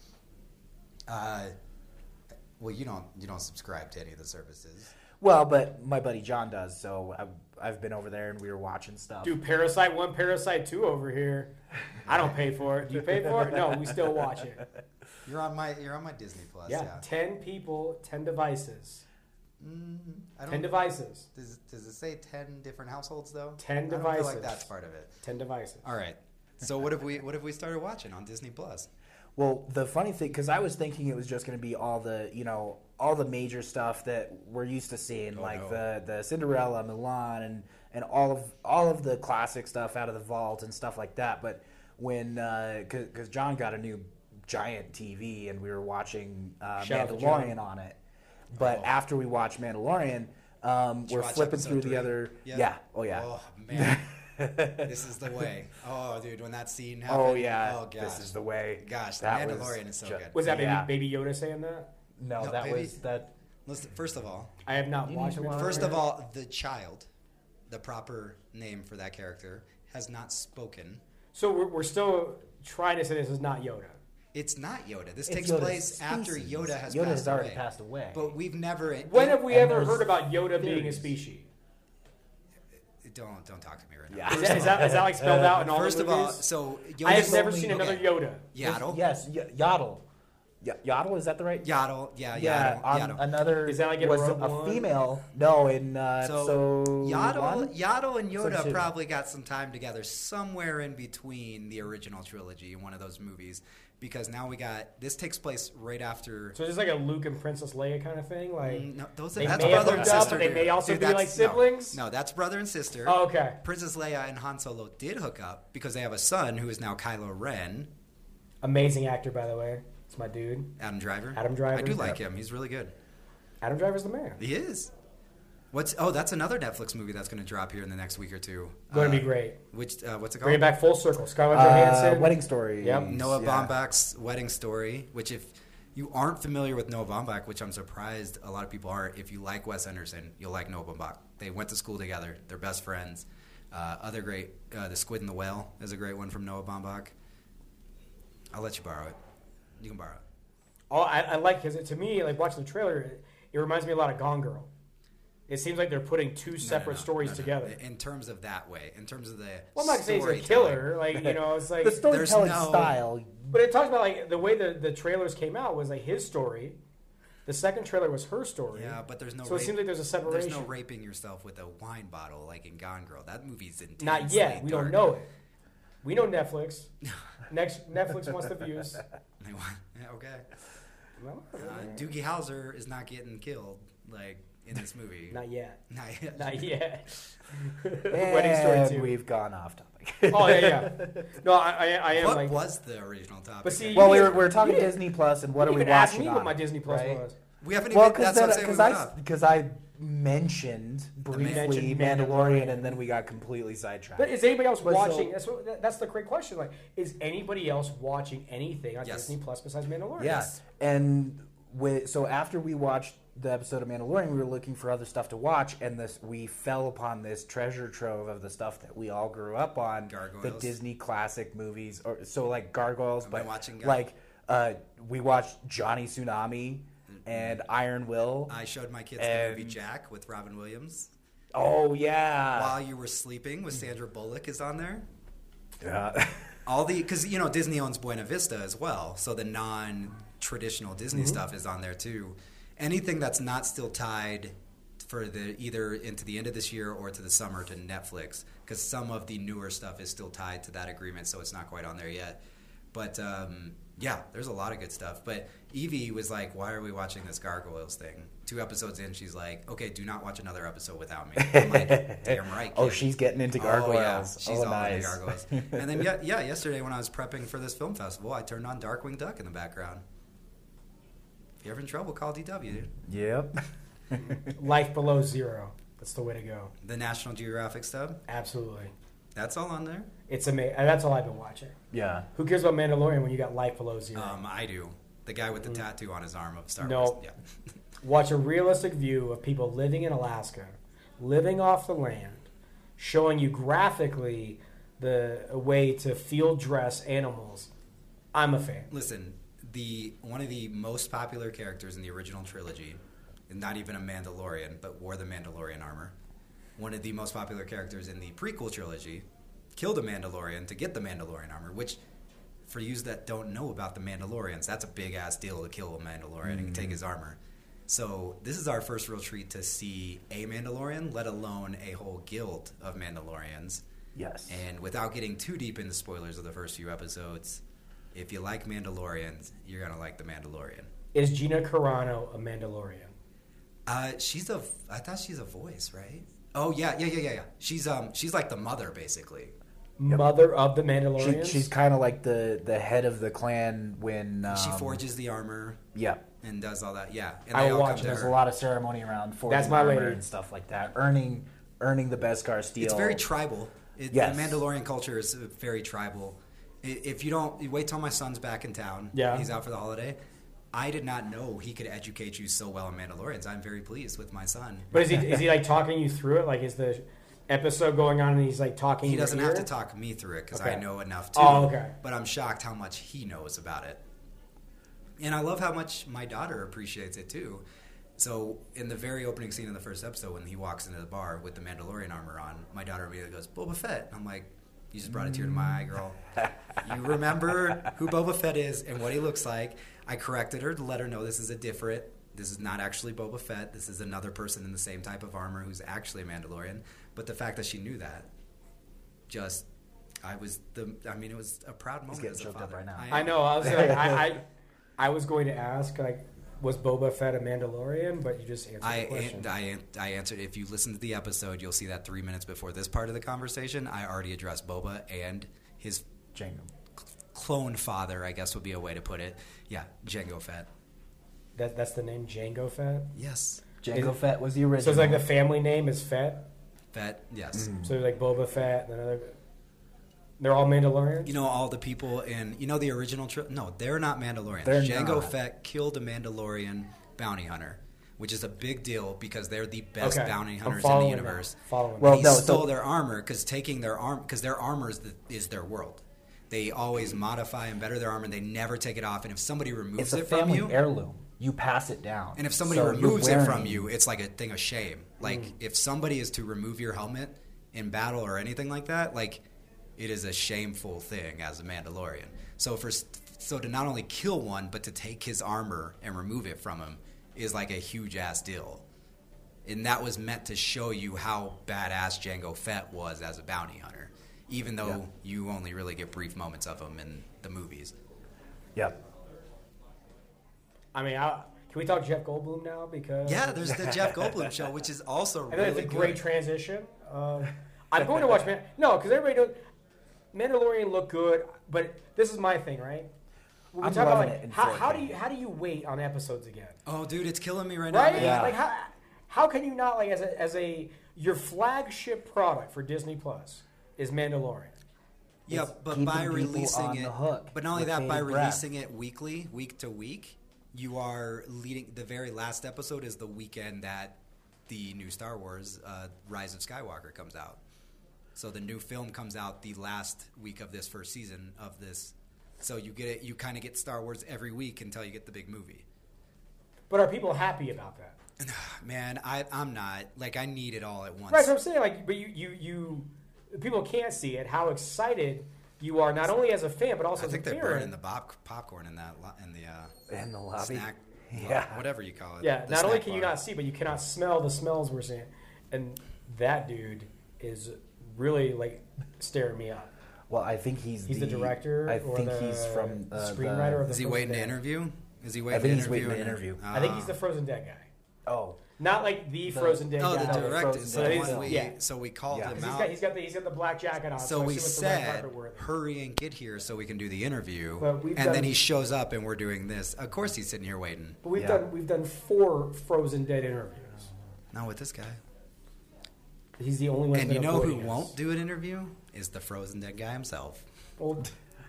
Uh, well, you don't you don't subscribe to any of the services. Well, but my buddy John does, so I've, I've been over there and we were watching stuff. Do Parasite one, Parasite two over here. I don't pay for it. Do you pay for it? No, we still watch it. You're on my you're on my Disney Plus. Yeah, Yeah. ten people, ten devices. Mm, I don't, ten devices. Does does it say ten different households though? Ten I don't devices. feel like that's part of it. Ten devices. All right. So what have we what have we started watching on Disney Plus? Well, the funny thing, because I was thinking it was just going to be all the, you know, all the major stuff that we're used to seeing, Oh, like no. the, the Cinderella, Mulan, and, and all of all of the classic stuff out of the vault and stuff like that. But when, because John got a new giant T V and we were watching uh, Shout out to Mandalorian John. on it. But Oh. after we watched Mandalorian, um, you we're watch flipping episode through three? the other. Yeah. Yeah. Oh, yeah. Oh man, this is the way. Oh dude, when that scene happened. Oh, yeah. Oh gosh. This is the way. Gosh, the That was Mandalorian is so ju- good. Was that baby, Yeah. baby Yoda saying that? No, No, that baby. was that. Listen, first of all, I have not You watched need it. to watch first of all, the child, the proper name for that character, has not spoken. So we're, we're still trying to say this is not Yoda. It's not Yoda. This It's takes Yoda's place after species. Yoda has Yoda passed has already away. passed away. But we've never. When have we And ever there's heard about Yoda being a theories. species? Don't don't talk to me right now. Yeah. Is that, is that, is that like spelled out in all First the of movies? all, so Yoda's I have never only- seen another okay. Yoda. Yaddle. Yes, y- Yaddle. Y- Yaddle, is that the right? Yaddle. Yeah. Yeah, Yaddle. on Yaddle. another Is that like in was Rogue a One? female. No, in uh, So, so Yaddle, one? Yaddle and Yoda So two. probably got some time together somewhere in between the original trilogy and one of those movies, because now we got this takes place right after. So is this like a Luke and Princess Leia kind of thing? Like Mm, no, those they that's may have brother and hooked up, sister. but they may also Dude, be like that's- no. siblings? No, that's brother and sister. Oh, okay. Princess Leia and Han Solo did hook up because they have a son who is now Kylo Ren. Amazing actor, by the way. It's my dude. Adam Driver. Adam Driver. I do like Yep. him. He's really good. Adam Driver's the man. He is. What's oh, that's another Netflix movie that's going to drop here in the next week or two. Going to Uh, be great. Which uh, what's it Bring it called? back full circle. Scarlett Uh, Johansson. Wedding Story. Yep. Noah Yeah. Baumbach's Wedding Story. Which, if you aren't familiar with Noah Baumbach, which I'm surprised a lot of people aren't, if you like Wes Anderson, you'll like Noah Baumbach. They went to school together. They're best friends. Uh, other great, uh, The Squid and the Whale is a great one from Noah Baumbach. I'll let you borrow it. You can borrow it. Oh, I, I like because to me, like watching the trailer, it, it reminds me a lot of Gone Girl. It seems like they're putting two No, no, separate no, stories no, no. together. In terms of that way, in terms of the Well, I'm not gonna say he's a storytelling. killer. Like you know, it's like The storytelling no- style. But it talks about like the way the, the trailers came out was like his story. The second trailer was her story. Yeah, but there's no. So it rape- seems like there's a separation. There's no raping yourself with a wine bottle like in Gone Girl. That movie's intensely Not yet. We dark. don't know it. We know Netflix. Next, Netflix wants the views. They want- yeah, okay. Well, Uh, Doogie Howser is not getting killed like in this movie. not yet. Not yet. Not yet. And Wedding Story two. we've gone off topic. Oh yeah, yeah. No, I, I, I am What like. was the original topic? But see, well, you we were, didn't- we were talking you didn't- Disney Plus and what you are we didn't ask watching me on what my it, Disney Plus right? was. we haven't even. Well, because that's what I'm saying. We went I up. because I mentioned briefly mentioned Mandalorian, Mandalorian. and then we got completely sidetracked. But is anybody else But watching? so- that's what, that- that's the great question. Like, is anybody else watching anything on Yes. Disney Plus besides Mandalorian? Yeah, and with, so after we watched the episode of Mandalorian, we were looking for other stuff to watch, and this we fell upon this treasure trove of the stuff that we all grew up on, the Gargoyles. Disney classic movies, or so like Gargoyles, I've but been watching Gar- like uh, we watched Johnny Tsunami and Iron Will. I showed my kids and- the movie Jack with Robin Williams. Oh yeah, While You Were Sleeping with Sandra Bullock is on there. yeah. All the because you know Disney owns Buena Vista as well, so the non-traditional Disney Mm-hmm. stuff is on there too. Anything that's not still tied for the either into the end of this year or to the summer to Netflix, because some of the newer stuff is still tied to that agreement, so it's not quite on there yet. But um, yeah, there's a lot of good stuff. But Evie was like, "Why are we watching this Gargoyles thing?" Two episodes in, she's like, "Okay, do not watch another episode without me." I'm like, "Damn right." Kid. Oh, she's getting into Gargoyles. Oh, yeah. She's oh, all nice. into Gargoyles. And then yeah, yeah, yesterday when I was prepping for this film festival, I turned on Darkwing Duck in the background. If you're ever in trouble, call D W, dude. Yep. Life Below Zero. That's the way to go. The National Geographic stub? Absolutely. That's all on there? It's amazing. That's all I've been watching. Yeah. Who cares about Mandalorian when you got Life Below Zero? Um, I do. The guy with the mm. tattoo on his arm of Star no. Wars. Yeah. Watch a realistic view of people living in Alaska, living off the land, showing you graphically the a way to field dress animals. I'm a fan. Listen, the one of the most popular characters in the original trilogy, not even a Mandalorian, but wore the Mandalorian armor. One of the most popular characters in the prequel trilogy killed a Mandalorian to get the Mandalorian armor, which, for you that don't know about the Mandalorians, that's a big-ass deal to kill a Mandalorian mm. and take his armor. So this is our first real treat to see a Mandalorian, let alone a whole guild of Mandalorians. Yes. And without getting too deep into spoilers of the first few episodes, if you like Mandalorians, you're going to like The Mandalorian. Is Gina Carano a Mandalorian? Uh, she's a, I thought she's a voice, right? Oh, yeah, yeah, yeah, yeah, yeah. She's, um, she's like the mother, basically. Yep. Mother of the Mandalorians? She, she's kind of like the, the head of the clan when... Um, she forges the armor. Yeah. And does all that, yeah. And I will watch. There's her. a lot of ceremony around forging That's my armor lady. and stuff like that. Earning earning the Beskar steel. It's very tribal. It, yes. The Mandalorian culture is very tribal. If you don't... You wait till my son's back in town. Yeah. He's out for the holiday. I did not know he could educate you so well in Mandalorians. I'm very pleased with my son. But is he is he like talking you through it? Like, is the episode going on and he's like talking? He doesn't have ear? to talk me through it because okay. I know enough too. Oh, okay. But I'm shocked how much he knows about it, and I love how much my daughter appreciates it too. So in the very opening scene of the first episode, when he walks into the bar with the Mandalorian armor on, my daughter immediately goes, "Boba Fett." I'm like, "You just brought a tear to my eye, girl. You remember who Boba Fett is and what he looks like." I corrected her to let her know this is a different, this is not actually Boba Fett. This is another person in the same type of armor who's actually a Mandalorian. But the fact that she knew that, just, I was the, I mean, it was a proud moment as a father. Up right now. I, I know. I was like, I, I, I was going to ask, like, was Boba Fett a Mandalorian? But you just answered I, the question. I, I answered. If you listen to the episode, you'll see that three minutes before this part of the conversation, I already addressed Boba and his Jango. clone father, I guess would be a way to put it. Yeah, Jango Fett. That that's the name, Jango Fett? Yes. Jango Fett was the original. So it's like the family name is Fett? Fett, yes. Mm. So like Boba Fett and another. They're all Mandalorians? You know, all the people in, you know, the original tri- no, they're not Mandalorians. They're Jango not. Fett killed a Mandalorian bounty hunter, which is a big deal because they're the best okay. bounty I'm hunters in the universe. Following well, he no, stole so, their armor because taking their arm because their armor is, the, is their world. They always modify and better their armor, and they never take it off. And if somebody removes it's a it from family you, heirloom. You pass it down. and if somebody so removes it from wearing... you, it's like a thing of shame. Like mm. if somebody is to remove your helmet in battle or anything like that, like it is a shameful thing as a Mandalorian. So for so to not only kill one, but to take his armor and remove it from him is like a huge ass deal. And that was meant to show you how badass Jango Fett was as a bounty hunter, even though yeah. you only really get brief moments of him in the movies. Yep. I mean, I, can we talk Jeff Goldblum now? Because yeah, there's the Jeff Goldblum show, which is also and really it's a good. great transition. Uh, I'm going to watch Man. No, because everybody knows Mandalorian look good, but this is my thing, right? We I'm talk loving about, like, it in how, four K. how do you how do you wait on episodes again? Oh, dude, it's killing me right, right? now. Right? Yeah. Like how how can you not, like, as a as a your flagship product for Disney Plus is Mandalorian? Yeah, It's but by keeping people releasing on it, the hook but not only with that, by bated breath. releasing it weekly, week to week, you are leading. The very last episode is the weekend that the new Star Wars uh, Rise of Skywalker comes out. So the new film comes out the last week of this first season of this. So you get it. You kind of get Star Wars every week until you get the big movie. But are people happy about that? Man, I, I'm not. Like, I need it all at once. Right, so I'm saying, like, but you, you, you, people can't see it, how excited you are, not only as a fan, but also I as think a they're parent. burning the pop, popcorn in that, lo- in the, uh, In the lobby. snack, Yeah. lo- whatever you call it. Yeah, the not only snack can you bar. not see, but you cannot smell the smells we're seeing. And that dude is really, like, staring me up. Well, I think he's He's the director I or think the he's from uh, screenwriter of the Is he Frozen waiting to Dead. interview? Is he I waiting think to he's interview? waiting to and- interview. I think he's the Frozen Dead guy. Oh, Not like the, The- Frozen Dead Oh, guy. the No, director. Frozen So, Dead. the But one we, yeah. so we called Yeah. him 'Cause he's out. got, he's got the he's got the black jacket on. So I we assume it's the red said, carpet worthy. hurry and get here so we can do the interview. But we've And done- then he shows up and we're doing this. Of course he's sitting here waiting. But we've Yeah. done we've done four Frozen Dead interviews. Not with this guy. He's the only one. And that's you been know who avoiding us. won't do an interview? Is the Frozen Dead guy himself. Well,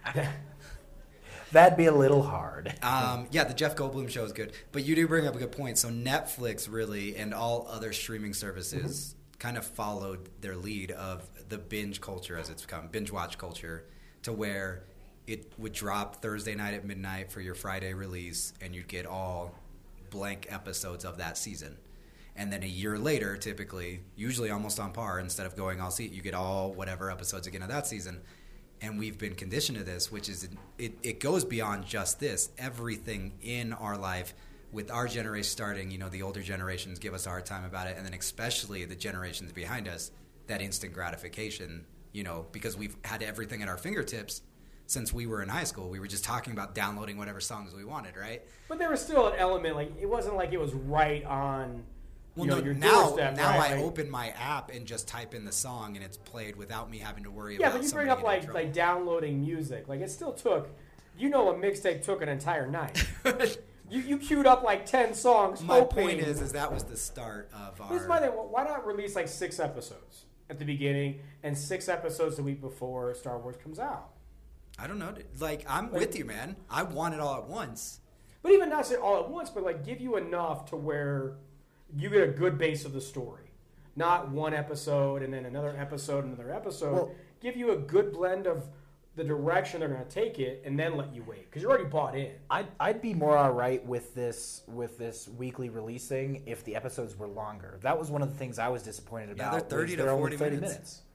that'd be a little hard. Um, yeah, the Jeff Goldblum show is good. But you do bring up a good point. So Netflix really and all other streaming services Mm-hmm. kind of followed their lead of the binge culture as it's become, binge watch culture, to where it would drop Thursday night at midnight for your Friday release and you'd get all blank episodes of that season. And then a year later, typically, usually almost on par, instead of going all season, you get all whatever episodes again of that season. And we've been conditioned to this, which is it, it goes beyond just this. Everything in our life, with our generation starting, you know, the older generations give us a hard time about it, and then especially the generations behind us, that instant gratification, you know, because we've had everything at our fingertips since we were in high school. We were just talking about downloading whatever songs we wanted, right? but there was still an element like it wasn't like it was right on. Well, you know, no, your now, doorstep, now right? I Like- open my app and just type in the song, and it's played without me having to worry Yeah, about but you bring somebody up getting in like trouble. like downloading music. Like it still took, you know, a mixtape took an entire night. you you queued up like ten songs. My hoping, point is, is that was the start of our... This is my thing. Why not release like six episodes at the beginning and six episodes the week before Star Wars comes out? I don't know. Like, I'm Like- with you, man. I want it all at once. But even not say all at once, but like give you enough to where you get a good base of the story. Not one episode and then another episode and another episode. Well- give you a good blend of the direction they're going to take it and then let you wait. Because you're already bought in. I'd, I'd be more all right with this with this weekly releasing if the episodes were longer. That was one of the things I was disappointed Yeah, about. they're thirty was to they're only forty thirty minutes. minutes.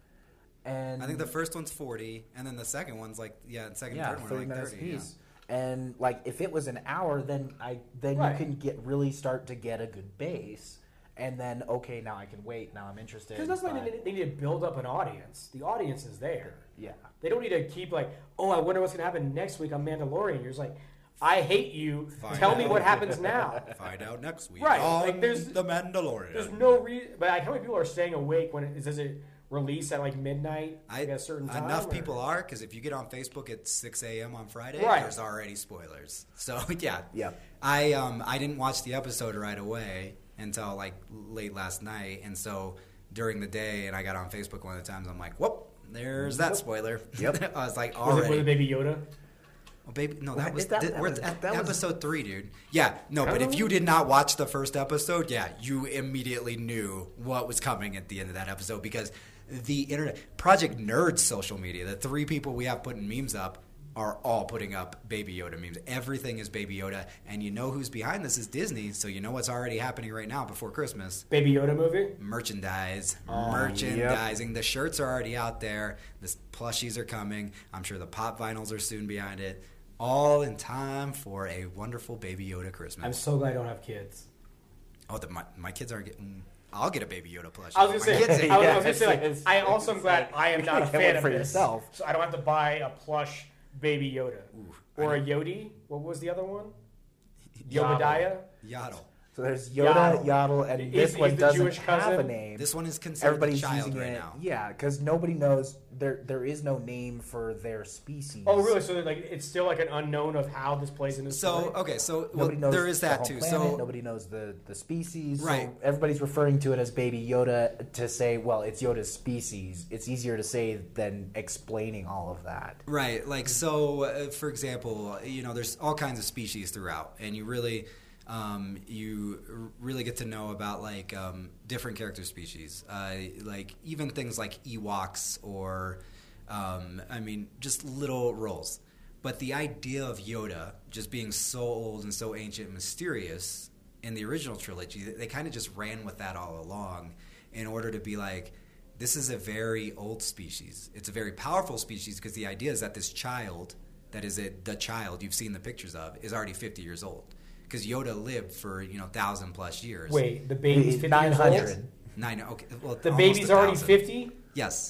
And I think the first one's forty, and then the second one's like, yeah, the second yeah, and third one thirty are like minutes thirty. apiece. And like if it was an hour, then I then Right. you can get really start to get a good base. And then okay, now I can wait. Now I'm interested. Because that's like but- they, they need to build up an audience. The audience is there. yeah. They don't need to keep like, oh, I wonder what's going to happen next week on Mandalorian. You're just like, I hate you. Find Tell me out. what happens now. Find out next week. Right, On like, there's- The Mandalorian. There's no reason. But like, how many people are staying awake when it does it release at like midnight I, like, at a certain time? enough or- people are, because if you get on Facebook at six a.m. on Friday, Right. there's already spoilers. So, yeah. Yeah. I um I didn't watch the episode right away until like late last night, and so during the day, and I got on Facebook one of the times, I'm like, whoop, there's that spoiler. Yep. I was like, Was it already. with Baby Yoda? Oh, baby, no, that What? was, That- th- that we're was- at that was- episode three, dude. Yeah, no, but if you did not watch the first episode, yeah, you immediately knew what was coming at the end of that episode, because the internet, Project Nerd's social media, the three people we have putting memes up, are all putting up Baby Yoda memes. Everything is Baby Yoda, and you know who's behind this is Disney, so you know what's already happening right now before Christmas. Baby Yoda movie? Merchandise, Oh, merchandising. The shirts are already out there. The plushies are coming. I'm sure the pop vinyls are soon behind it. All in time for a wonderful Baby Yoda Christmas. I'm so glad I don't have kids. oh, the, my, my kids aren't getting. I'll get a Baby Yoda plushie. I was My gonna kids say, ain't I was, getting I was gonna say, like, It's- I also am glad I am not a Get fan one of for this, yourself. so I don't have to buy a plush Baby Yoda or a Yodi. What was the other one? Yobadiah. Yaddle. So there's Yoda, Yaddle. Yaddle, and Is- this is one the doesn't Jewish have a cousin? name. This one is considered Everybody's a child using right it. now. Yeah, because nobody knows there. There is no name for their species. Oh, really? So like, it's still like an unknown of how this plays into So story? okay, so well, Nobody knows there is the that whole too. planet, So nobody knows the the species. Right. So everybody's referring to it as Baby Yoda to say, well, it's Yoda's species. It's easier to say than explaining all of that. Right, like so. Uh, for example, you know, there's all kinds of species throughout, and you really, um, you r- really get to know about like um, different character species, uh, like even things like Ewoks or, um, I mean, just little roles. But the idea of Yoda just being so old and so ancient and mysterious in the original trilogy, they kind of just ran with that all along, in order to be like, this is a very old species. It's a very powerful species because the idea is that this child, that is it, the child you've seen the pictures of, is already fifty years old. Because Yoda lived for, you know, thousand plus years. Wait, the baby's fifty nine years old? hundred. Nine, okay. Well, The almost baby's a already thousand. fifty? Yes.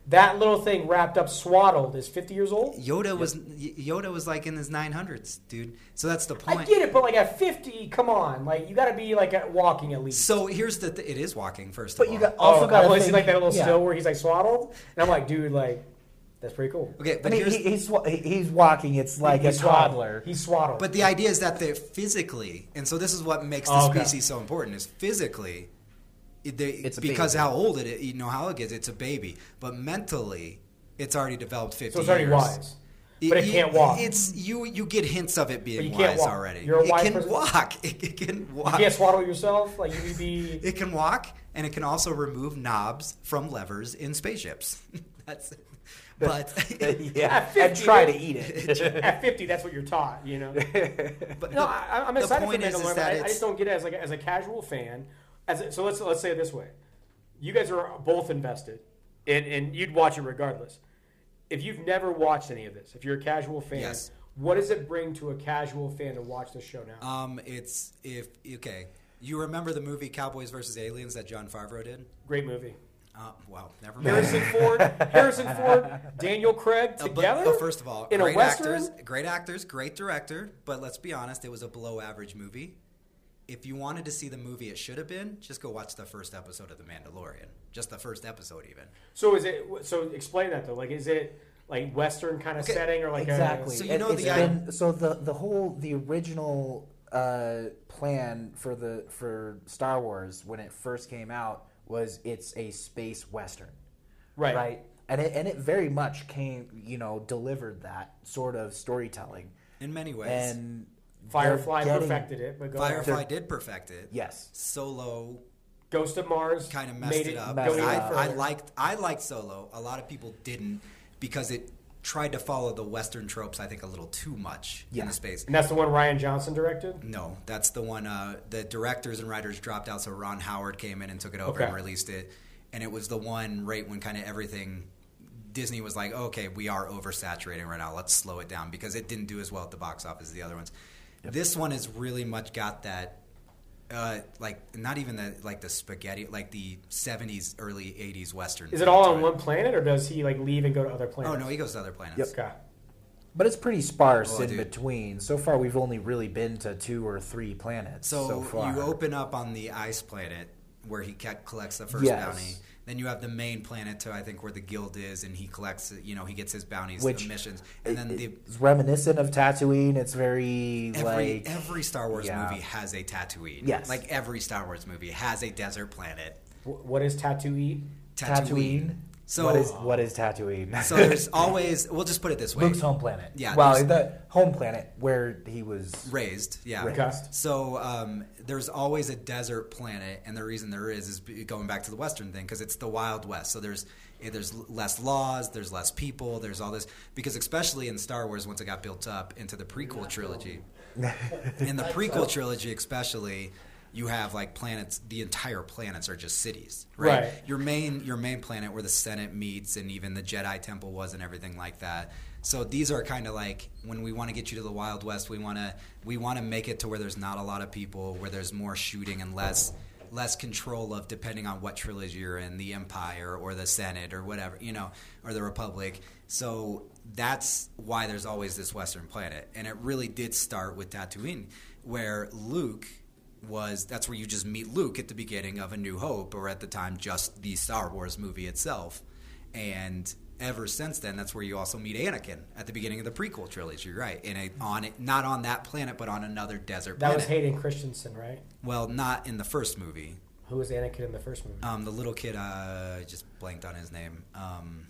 that little thing wrapped up, swaddled, is fifty years old? Yoda yep. was Yoda was like in his nine hundreds, dude. So that's the point. I get it, but like at fifty, come on, like you got to be like at walking at least. So here's the th- it is walking first. But of you all. got, also oh, got to see like that little yeah. still where he's like swaddled, and I'm like, dude, like that's pretty cool. Okay, but I mean, here's, he, he's he's walking. It's like he's a toddler. He's swaddled. But the idea is that they're physically, and so this is what makes the oh, okay. species so important: is physically. They, it's a because baby. how old it is, you know how it gets. It's a baby, but mentally, it's already developed fifty. So it's already years. wise, but it, it can't walk. It's you. You get hints of it being you can't wise walk. already. You're a it wise can person? walk. It, it can walk. You can't swaddle yourself. Like you would be. It can walk, and it can also remove knobs from levers in spaceships. That's it. But yeah, at fifty, and try to eat it. At fifty, that's what you're taught, you know. But no, I, I'm excited for is, is Mandalorian. that I, I just don't get it as like as a casual fan. As a, so let's let's say it this way: you guys are both invested, and and you'd watch it regardless. If you've never watched any of this, if you're a casual fan, yes. what does it bring to a casual fan to watch this show now? Um, it's if okay, you remember the movie Cowboys versus Aliens that Jon Favreau did? Great movie. Uh, wow, never mind. Harrison Ford, Harrison Ford, Daniel Craig together. Uh, but, uh, first of all, in great a Western? actors, great actors, great director. But let's be honest, it was a below-average movie. If you wanted to see the movie it should have been, just go watch the first episode of The Mandalorian. Just the first episode, even. So is it? So explain that though. Like, is it like Western kind of okay. setting or like exactly? A, so you know it's the been, so the the whole the original uh, plan for the for Star Wars when it first came out was it's a space Western, right? Right, and it and it very much came, you know, delivered that sort of storytelling in many ways. And Firefly getting, perfected it. But go Firefly ahead. did perfect it. Yes. Solo. Ghost of Mars kind of messed made it up. Messed it I, up. I liked I liked Solo. A lot of people didn't because it tried to follow the Western tropes. I think a little too much yeah. in the space. And that's the one Rian Johnson directed. No, that's the one. Uh, the directors and writers dropped out, so Ron Howard came in and took it over okay. and released it. And it was the one right when kind of everything. Disney was like, okay, we are oversaturating right now. Let's slow it down because it didn't do as well at the box office as the other ones. Yep. This one has really much got that, uh, like not even the like the spaghetti, like the seventies, early eighties Western. Is it all on one planet, or does he like leave and go to other planets? Oh no, he goes to other planets. Yep. Okay. But it's pretty sparse oh, in dude. between. So far, we've only really been to two or three planets. So, so far. you open up on the ice planet where he collects the first yes. bounty. Then you have the main planet to I think where the guild is, and he collects. You know, he gets his bounties, Which, the missions, and then the it's reminiscent of Tatooine. It's very every like every Star Wars yeah. movie has a Tatooine. Yes, like every Star Wars movie has a desert planet. What is Tatooine? Tatooine. Tatooine. So what is what is Tatooine? So there's always. We'll just put it this way. Luke's home planet. Yeah. Well, the home planet where he was raised. Yeah. Raised. So um, there's always a desert planet, and the reason there is is going back to the Western thing because it's the Wild West. So there's there's less laws, there's less people, there's all this because especially in Star Wars once it got built up into the prequel trilogy, in the prequel trilogy especially. You have like planets. The entire planets are just cities, right? right? Your main, your main planet where the Senate meets, and even the Jedi Temple was, and everything like that. So these are kind of like when we want to get you to the Wild West, we want to we want to make it to where there's not a lot of people, where there's more shooting and less less control of depending on what trilogy you're in, the Empire or the Senate or whatever, you know, or the Republic. So that's why there's always this Western planet, and it really did start with Tatooine, where Luke. Was that's where you just meet Luke at the beginning of A New Hope, or at the time just the Star Wars movie itself, and ever since then, that's where you also meet Anakin at the beginning of the prequel trilogy, right? In a on it, not on that planet, but on another desert that planet. was Hayden Christensen, right? Well, not in the first movie. Who was Anakin in the first movie? Um, the little kid, uh, just blanked on his name. Um,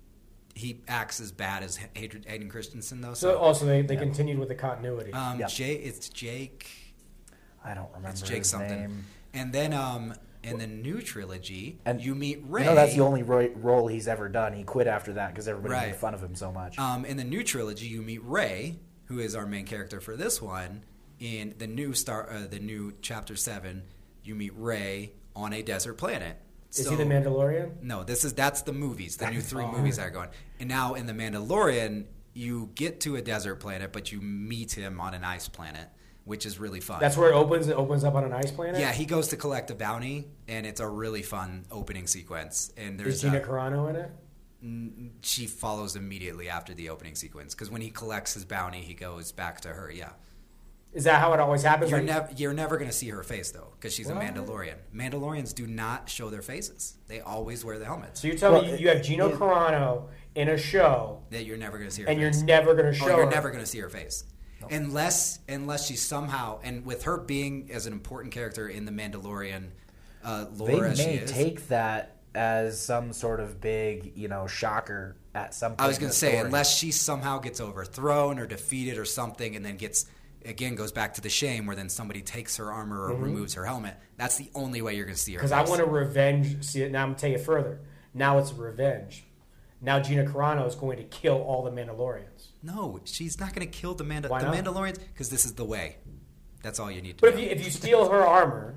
he acts as bad as Hayden, Hayden Christensen, though. So, So also they, they yeah. continued with the continuity. um, Yep. Jay, it's Jake. I don't remember It's Jake his something. name. And then um, in the new trilogy, And you meet Rey. You know, that's the only ro- role he's ever done. He quit after that because everybody Right. made fun of him so much. Um, in the new trilogy, you meet Rey, who is our main character for this one. In the new star, uh, the new chapter seven, you meet Rey on a desert planet. Is So- he the Mandalorian? No, this is that's the movies, the new three movies that are going. And now in the Mandalorian, you get to a desert planet, but you meet him on an ice planet, which is really fun. That's where it opens. It opens up on an ice planet. Yeah, he goes to collect a bounty, and it's a really fun opening sequence. And there's Is Gina uh, Carano in it? she follows immediately after the opening sequence because when he collects his bounty, he goes back to her. Yeah. Is that how it always happens? You're, like, nev- you're never going to see her face, though, because she's what? a Mandalorian. Mandalorians do not show their faces. They always wear the helmets. So you're telling well, me you have Gina it, Carano in a show that you're never going to see her and face. you're never going to show oh, you're her. never going to see her face. No. Unless, unless she's somehow, and with her being as an important character in the Mandalorian uh, lore they as she may is, take that as some sort of big, you know, shocker at some point. I was going to say, story. unless she somehow gets overthrown or defeated or something and then gets... Again, goes back to the shame where then somebody takes her armor or mm-hmm. removes her helmet. That's the only way you're going to see her. Because I want to revenge. See it now. I'm going to take it further. Now it's revenge. Now Gina Carano is going to kill all the Mandalorians. No, she's not going to kill the Mandal- Why the not? Mandalorians because this is the way. That's all you need to but know. But if you, if you steal her armor,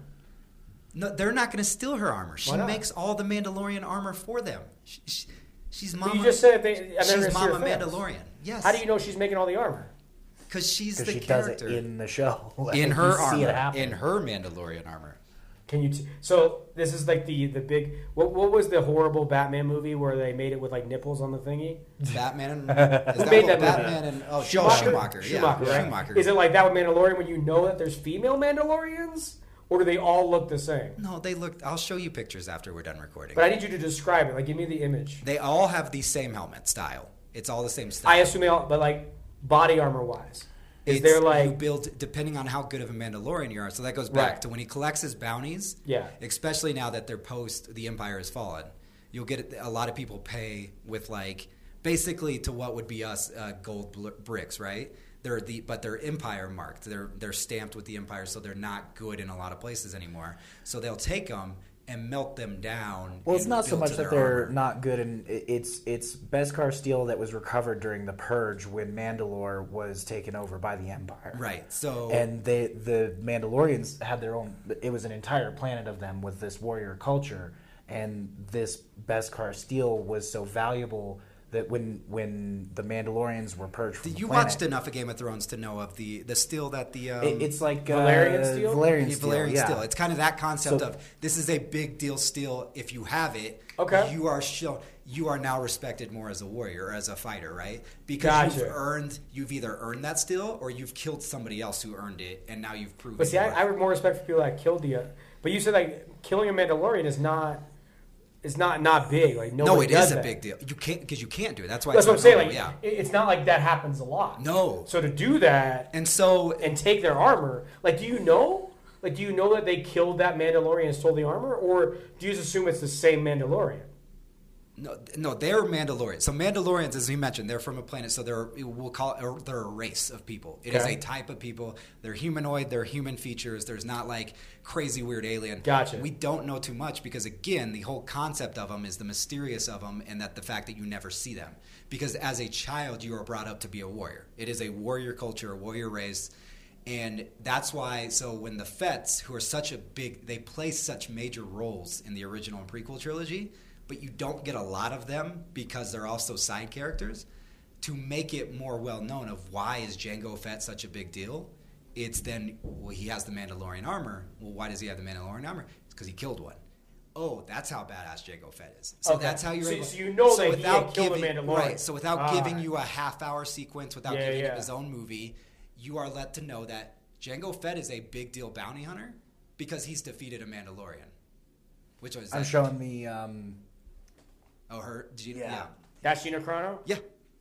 no, they're not going to steal her armor. She makes all the Mandalorian armor for them. She, she, she's Mama. But you just said they. I'm she's Mama Mandalorian. Yes. How do you know she's making all the armor? Because she's the she character does it in the show. in her armor, in her Mandalorian armor. Can you? T- so this is like the the big. What what was the horrible Batman movie where they made it with like nipples on the thingy? Batman. And, Who made that Batman movie? and oh Schumacher. Schumacher. Schumacher. Yeah, Right? Schumacher. Is it like that with Mandalorian when you know that there's female Mandalorians, or do they all look the same? No, they look. I'll show you pictures after we're done recording. But I need you to describe it. Like, give me the image. They all have the same helmet style. It's all the same style. I assume they all, but like body armor wise. Is it's, there like you build depending on how good of a Mandalorian you are? So that goes back right. to when he collects his bounties. Yeah. Especially now that they're post the Empire has fallen, you'll get a lot of people pay with like basically to what would be us uh, gold bl- bricks, right? They're the but they're Empire marked. They're they're stamped with the Empire, so they're not good in a lot of places anymore. So they'll take them and melt them down. Well, it's not so much that they're armor. not good, and it's it's Beskar steel that was recovered during the Purge when Mandalore was taken over by the Empire. Right. So and they the Mandalorians had their own. It was an entire planet of them with this warrior culture, and this Beskar steel was so valuable that when when the Mandalorians were purged from you the planet, watched enough of Game of Thrones to know of the the steel that the um, it, it's like Valerian uh, steel. Valerian steel. Valerian yeah. steel. It's kind of that concept So- of this is a big deal steel. If you have it, Okay. you are shown. You are now respected more as a warrior or as a fighter, right? Because Gotcha. you've earned, you've either earned that steel or you've killed somebody else who earned it, and now you've proven. But see, your I, worth. I have more respect for people that killed the. Uh, but you said like killing a Mandalorian is not. It's not not big. Like no, nobody it does is a that. big deal. You can't because you can't do it. That's why. That's it's what I'm saying. normal, Like, yeah. it- it's not like that happens a lot. No. So to do that And so and take their armor, like, do you know? Like, do you know that they killed that Mandalorian and stole the armor, or do you just assume it's the same Mandalorian? No, no, they're Mandalorians. So Mandalorians, as we mentioned, they're from a planet. So they're we'll call it, or they're a race of people. It is Okay. a type of people. They're humanoid. They're human features. There's not like crazy weird alien. Gotcha. We don't know too much because again, the whole concept of them is the mysterious of them, and that the fact that you never see them. Because as a child, you are brought up to be a warrior. It is a warrior culture, a warrior race. And that's why, so when the Fets, who are such a big, they play such major roles in the original and prequel trilogy, but you don't get a lot of them because they're also side characters. To make it more well known of why is Jango Fett such a big deal, it's then, well, he has the Mandalorian armor. Well, why does he have the Mandalorian armor? It's because he killed one. Oh, that's how badass Jango Fett is. So Okay. that's how you're So- able. so you know that he without had killed a giving, Mandalorian. right? So without Ah. giving you a half-hour sequence, without Yeah, giving yeah. him his own movie, you are led to know that Jango Fett is a big deal bounty hunter because he's defeated a Mandalorian. Which was I'm that? showing the. Um, Oh, her? Did you? Yeah. Yeah. That's Gina Carano? Yeah.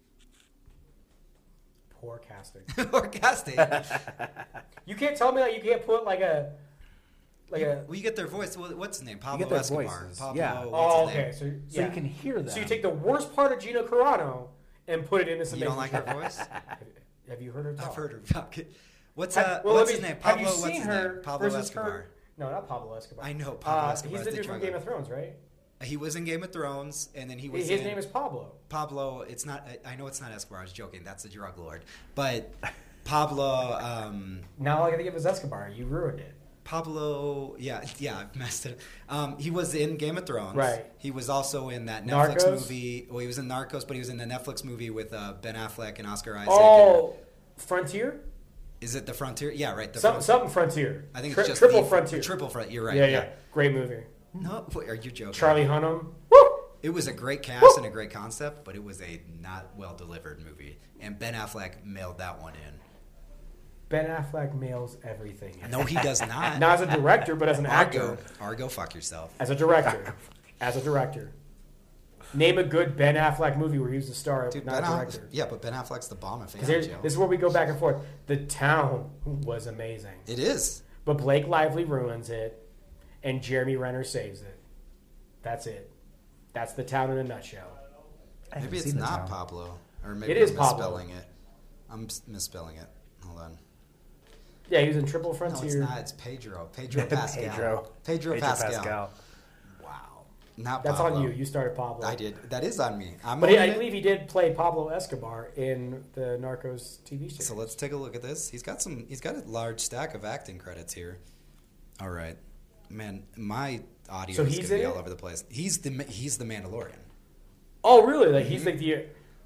Poor casting. Or casting. You can't tell me that you can't put like a like a. Well, you get their voice. Well, what's his name? Pablo get their Escobar. voices, Pablo. yeah. What's Oh, his name? okay. So, so yeah. you can hear them. So you take the worst part of Gina Carano and put it in this You don't amazing like her show. voice? Have you heard her talk? I've heard her talk. What's Have- uh? well, what's let his me- name? have Pablo. you What's seen his her name? Pablo versus Escobar. her? No, not Pablo Escobar. I know Pablo Uh, Escobar. he's the dude from Game of Thrones, right? He was in Game of Thrones, and then he was. His in, name is Pablo. Pablo. It's not. I, I know it's not Escobar. I was joking. That's the drug lord. But Pablo. Um, Now I gotta give us Escobar. You ruined it. Pablo, yeah, yeah, I messed it up. Um, he was in Game of Thrones. Right. He was also in that Netflix Narcos? movie. Well, he was in Narcos, but he was in the Netflix movie with uh, Ben Affleck and Oscar Isaac. Oh, Frontier? And, is it The Frontier? Yeah, right. The Some, Front- something Frontier. I think Tri- it's just Triple the, Frontier. Triple Frontier. You're right. Yeah, yeah. Great movie. No, wait, are you joking? Charlie Hunnam. Woo! It was a great cast and a great concept, but it was a not well delivered movie. And Ben Affleck mailed that one in. Ben Affleck mails everything. No, he does not. Not as a director, but as an Argo, actor. Argo, fuck yourself. As a director. As a director. Name a good Ben Affleck movie where he was the star, Dude, not Ben a Aff- director. yeah, but Ben Affleck's the bomb of fan. This is where we go back and forth. The Town was amazing. It is. But Blake Lively ruins it, and Jeremy Renner saves it. That's it. That's The Town in a nutshell. Maybe it's not Pablo. Or maybe It I'm is Pablo. misspelling it. I'm s- misspelling it. Hold on. Yeah, he was in Triple No, Frontier. it's not. It's Pedro. Pedro Pascal. Pedro. Pedro, Pedro Pascal. Pascal. Wow. Not That's Pablo. on you. You started Pablo. I did. That is on me. I'm But he, owning I it. believe he did play Pablo Escobar in the Narcos T V series. So let's take a look at this. He's got some. He's got a large stack of acting credits here. All right, man. My audio So is he's gonna be in all it? over the place. He's the he's the Mandalorian. Oh, really? Like he's like the.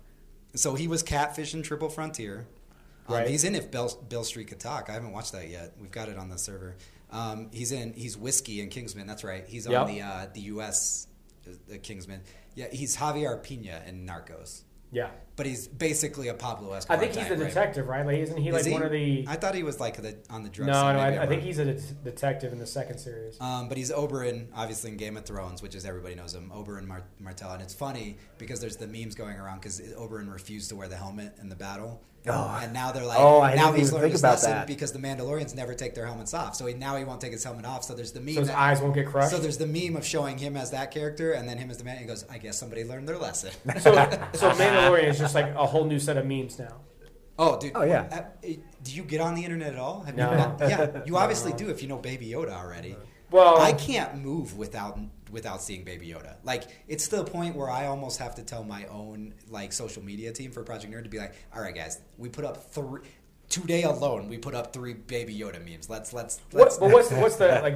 So he was Catfish in Triple Frontier. Um, Right. He's in If Bill, Bill Street Could Talk. I haven't watched that yet. We've got it on the server. Um, he's in. He's Whiskey in Kingsman. That's right. He's Yep. on the uh, the U S the Kingsman. Yeah, he's Javier Pina in Narcos. Yeah. But he's basically a Pablo I Escobar. think he's type, the right? detective, right? Like, isn't he Is like he? one of the? I thought he was like the on the drug. No, scene. no. Maybe I, I'm I think wrong. he's a det- detective in the second series. Um, but he's Oberyn, obviously in Game of Thrones, which is everybody knows him. Oberyn Mar- Martell, and it's funny because there's the memes going around because Oberyn refused to wear the helmet in the battle, Oh. and now they're like, Oh, I now didn't he's even learned think his about lesson that. because the Mandalorians never take their helmets off. So he, now he won't take his helmet off. So there's the meme. So his that- eyes won't get crushed? So there's the meme of showing him as that character and then him as the man. He goes, I guess somebody learned their lesson. So, so Mandalorian is just like a whole new set of memes now. Oh, dude. Oh, yeah. Uh, do you get on the internet at all? Have No. you not? Yeah, you obviously do if you know Baby Yoda already. Well, I can't move without without seeing Baby Yoda. Like, it's to the point where I almost have to tell my own like social media team for Project Nerd to be like, all right, guys, we put up three. Today alone, we put up three Baby Yoda memes. Let's let's. let's What, but what's what's the like?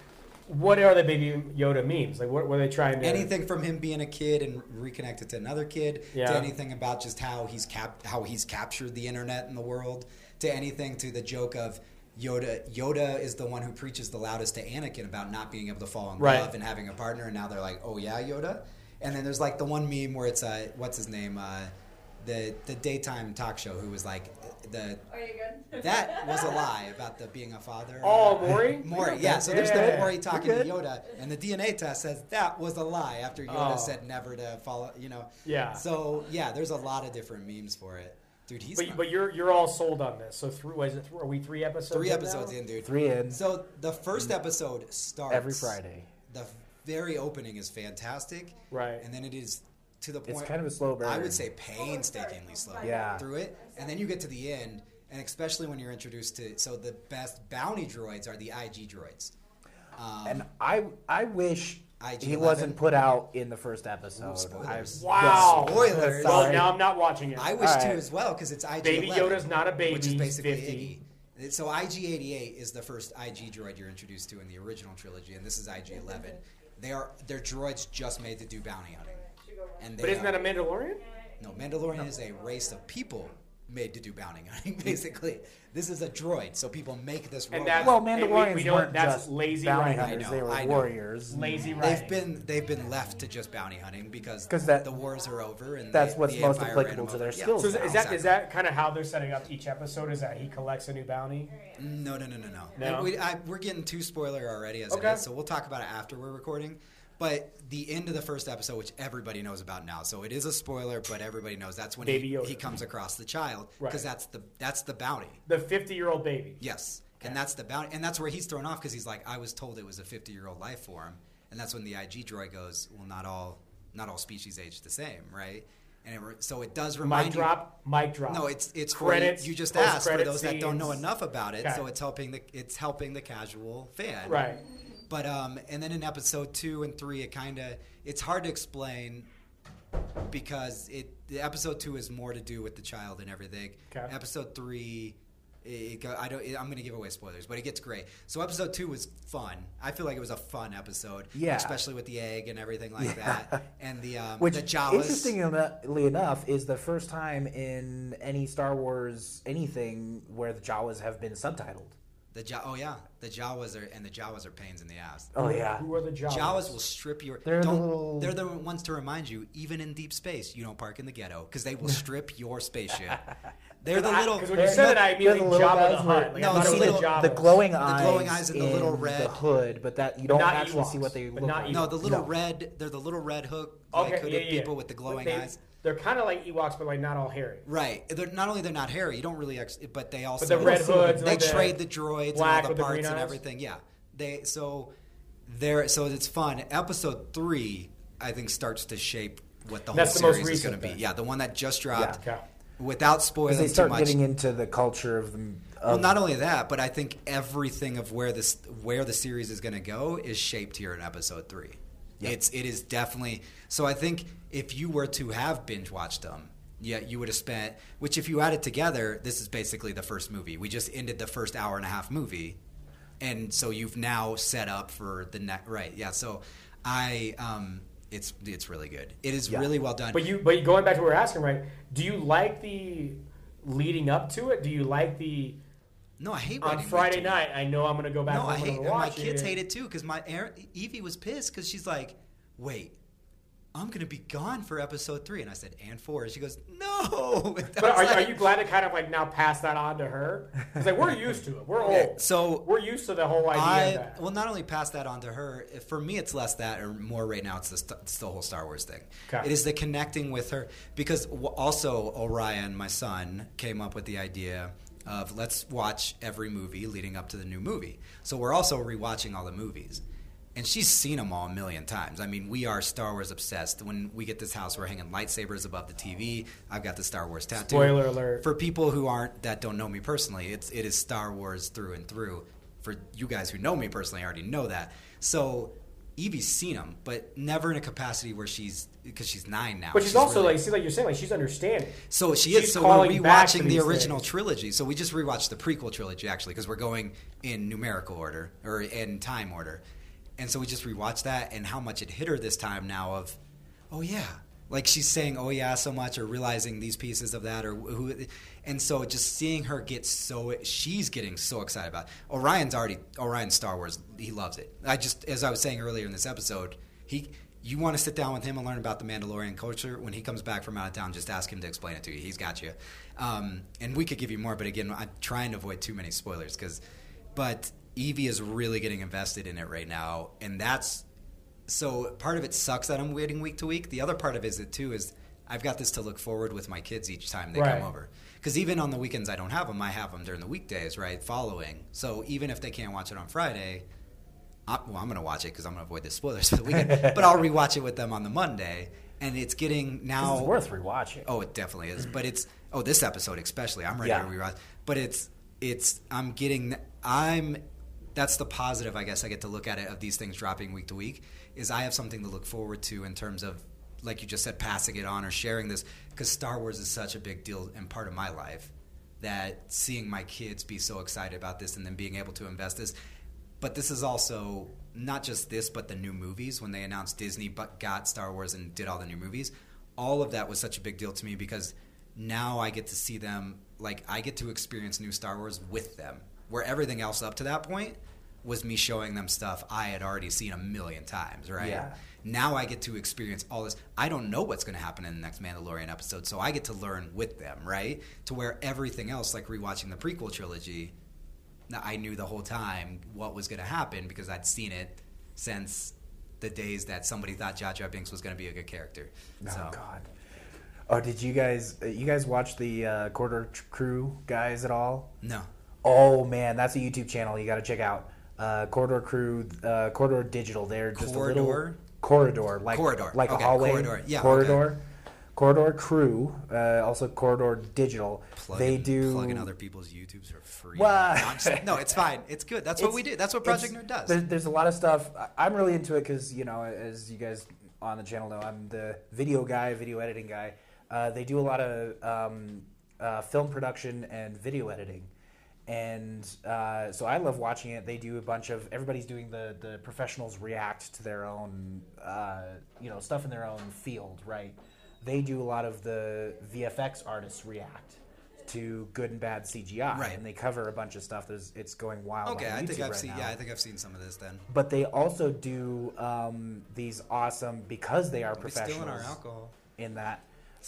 What are the Baby Yoda memes? Like, what were they trying to? anything from him being a kid and reconnected to another kid, Yeah. to anything about just how he's cap- how he's captured the internet and the world, to anything to the joke of Yoda. Yoda is the one who preaches the loudest to Anakin about not being able to fall in Right. love and having a partner, and now they're like, oh yeah, Yoda. And then there's like the one meme where it's uh, what's his name, uh, the the daytime talk show who was like the. Are you good? That was a lie about the being a father. Oh, Maury? Maury, yeah. So there's Yeah. the Maury talking to good. Yoda, and the D N A test says that was a lie after Yoda Oh. said never to follow. You know. Yeah. So yeah, there's a lot of different memes for it, dude. He's But, not- but you're you're all sold on this. So through was it? Are we three episodes? three in episodes now? in, dude. Three in. So the first episode starts Every Friday. The very opening is fantastic, Right. and then it is to the point. It's kind of a slow burn. I would say painstakingly slow Yeah. through it, and then you get to the end, and especially when you're introduced to so the best bounty droids are the I G droids. Um, And I I wish I G he eleven. wasn't put out in the first episode. spoilers. I- Wow. Spoilers. Well, Sorry. now I'm not watching it. I wish All to right. as well because it's I G Baby eleven, Yoda's not a baby, which is he's basically fifty. Iggy. So I G eighty-eight is the first I G droid you're introduced to in the original trilogy, and this is I G eleven. They are they're droids just made to do bounty hunting. And they But isn't are, that a Mandalorian? no, Mandalorian is a race of people made to do bounty hunting. Basically, this is a droid, so people make this. And robot. that's- Well, and we- Mandalorians we know weren't that's just lazy bounty writing. hunters; I they know, were I know. warriors. Lazy They've writing. been they've been left to just bounty hunting because 'Cause that- the wars are over and that's the, what's the most Empire applicable ran them to their over. Yeah, skills So is, is that exactly. is that kind of how they're setting up each episode? Is that he collects a new bounty? No, no, no, no, no. No? And We, I, we're getting too spoiler already as Okay. it is, so we'll talk about it after we're recording. But the end of the first episode, which everybody knows about now, so it is a spoiler, but everybody knows that's when Baby he, Yoda. he comes across the child Right. because that's the that's the bounty. The fifty-year-old baby. Yes, and that's the bounty, and that's where he's thrown off because he's like, I was told it was a fifty-year-old life form, and that's when the I G droid goes, well, not all not all species age the same, right? And it, re- so it does remind Mic you. drop. Mic drop. No, it's it's Credits, for you, you just asked for post-credit those that don't know scenes. enough about it, Okay. so it's helping the it's helping the casual fan. Right. But um, and then in episode two and three, it kind of it's hard to explain because it the episode two is more to do with the child and everything. Okay. Episode three, it, it go, I don't. It, I'm going to give away spoilers, but it gets great. So episode two was fun. I feel like it was a fun episode. Yeah. Especially with the egg and everything like Yeah. that, and the um, Which, the Jawas. interestingly enough, is the first time in any Star Wars anything where the Jawas have been subtitled. The ja- oh yeah, the Jawas are and the Jawas are pains in the ass. Oh yeah. Who are the Jawas? Jawas will strip your. They're the don't, little- They're the ones to remind you, even in deep space, you don't park in the ghetto because they will strip your spaceship. They're the little. Because when you said that, I They're immediately the little Jabba guys the where- Hutt. Like, No, I thought the it was little- the Jawas. The glowing The eyes, glowing eyes and the in little red- the hood, but that you don't Not actually Ewoks, see what they but look not like. No, the little No. red. They're the little red hook, Okay, like hooded yeah, yeah. people with the glowing they, eyes. They're kind of like Ewoks, but like not all hairy. Right. They're not only they're not hairy. You don't really. Ex- but they also. But the red hoods, They like the trade the droids black and all with the the green parts and eyes? everything. Yeah. They so. There. So it's fun. Episode three, I think, starts to shape what the whole That's the most series is going recent to be. then. Yeah, the one that just dropped. Yeah. Okay. Without spoiling Because they too start much. getting into the culture of them. Well, Of, not only that, but I think everything of where this where the series is going to go is shaped here in episode three. Yep. It's it is definitely so. I think if you were to have binge watched them, yeah, you would have spent. Which, if you add it together, this is basically the first movie. We just ended the first hour and a half movie, and so you've now set up for the next. Right? Yeah. So, I um, it's it's really good. It is Yeah. really well done. But you, but going back to what we were asking, right? Do you like the leading up to it? Do you like the no, I hate on waiting Friday way too night? I know I'm going to go back. No, and I I'm hate. gonna And my watch kids it. hate it too because my Aaron, Evie was pissed because she's like, "Wait, I'm gonna be gone for episode three," and I said, "And four." And she goes, "No." But are, are you glad to kind of like now pass that on to her? Because like we're used to it. We're old. So we're used to the whole idea. I of that. well, not only pass that on to her. For me, it's less that, or more right now. It's the, st- it's the whole Star Wars thing. Okay. It is the connecting with her because w- also Orion, my son, came up with the idea of let's watch every movie leading up to the new movie. So we're also rewatching all the movies. And she's seen them all a million times. I mean, we are Star Wars obsessed. When we get this house, we're hanging lightsabers above the T V. I've got the Star Wars tattoo. Spoiler alert. For people who aren't that don't know me personally, it's it is Star Wars through and through. For you guys who know me personally, I already know that. So Evie's seen them, but never in a capacity where she's because she's nine now. But she's, also really- like, see, like you're saying, like she's understanding. so she She's is. So we're calling back to rewatching the these original things. trilogy. So we just rewatched the prequel trilogy actually because we're going in numerical order or in time order, and so we just rewatched that and how much it hit her this time now of, oh yeah, like she's saying oh yeah so much or realizing these pieces of that or who, and so just seeing her get so she's getting so excited about it. Orion's already Orion's Star Wars. He loves it. I just as I was saying earlier in this episode, he. You want to sit down with him and learn about the Mandalorian culture? When he comes back from out of town, just ask him to explain it to you. He's got you. Um, and we could give you more, but again, I'm trying to avoid too many spoilers. Cause, but Evie is really getting invested in it right now, and that's so part of it sucks that I'm waiting week to week. The other part of it is it too is I've got this to look forward with my kids each time they Right. come over. Because even on the weekends I don't have them, I have them during the weekdays, right? Following. So even if they can't watch it on Friday. I, well, I'm going to watch it because I'm going to avoid the spoilers for the weekend. But I'll rewatch it with them on the Monday, and it's getting now. It's worth rewatching. Oh, it definitely is. But it's oh, this episode especially. I'm ready Yeah. to rewatch. But it's it's I'm getting I'm. That's the positive, I guess. I get to look at it of these things dropping week to week. Is I have something to look forward to in terms of, like you just said, passing it on or sharing this because Star Wars is such a big deal and part of my life that seeing my kids be so excited about this and then being able to invest this. But this is also not just this, but the new movies. When they announced Disney but got Star Wars and did all the new movies, all of that was such a big deal to me because now I get to see them, like I get to experience new Star Wars with them, where everything else up to that point was me showing them stuff I had already seen a million times, right? Yeah. Now I get to experience all this. I don't know what's going to happen in the next Mandalorian episode, so I get to learn with them, right? To where everything else, like rewatching the prequel trilogy, I knew the whole time what was going to happen because I'd seen it since the days that somebody thought Jar Jar Binks was going to be a good character. Oh so. God! Oh, did you guys you guys watch the uh, Corridor Crew guys at all? No. Oh man, that's a YouTube channel you got to check out. Uh, Corridor Crew, uh, Corridor Digital. They're just Corridor? a little corridor, like Corridor. like Okay, a hallway. corridor. Yeah, corridor. okay. Corridor Crew, uh, also Corridor Digital. Plugging, they do plugging other people's YouTubes for free. Well, no, I'm just- no, it's fine. It's good. That's what It's- we do. That's what Project it's- Nerd does. There, there's a lot of stuff. I- I'm really into it because, you know, as you guys on the channel know, I'm the video guy, video editing guy. Uh, they do a lot of um, uh, film production and video editing. And uh, so I love watching it. They do a bunch of, everybody's doing the, the professionals react to their own, uh, you know, stuff in their own field, right? They do a lot of the V F X artists react to good and bad C G I, Right. and they cover a bunch of stuff. There's, it's going wild. Okay, on I YouTube think I've right seen. now. Yeah, I think I've seen some of this then. But they also do um, these awesome because they are We're professionals stealing our alcohol. in that.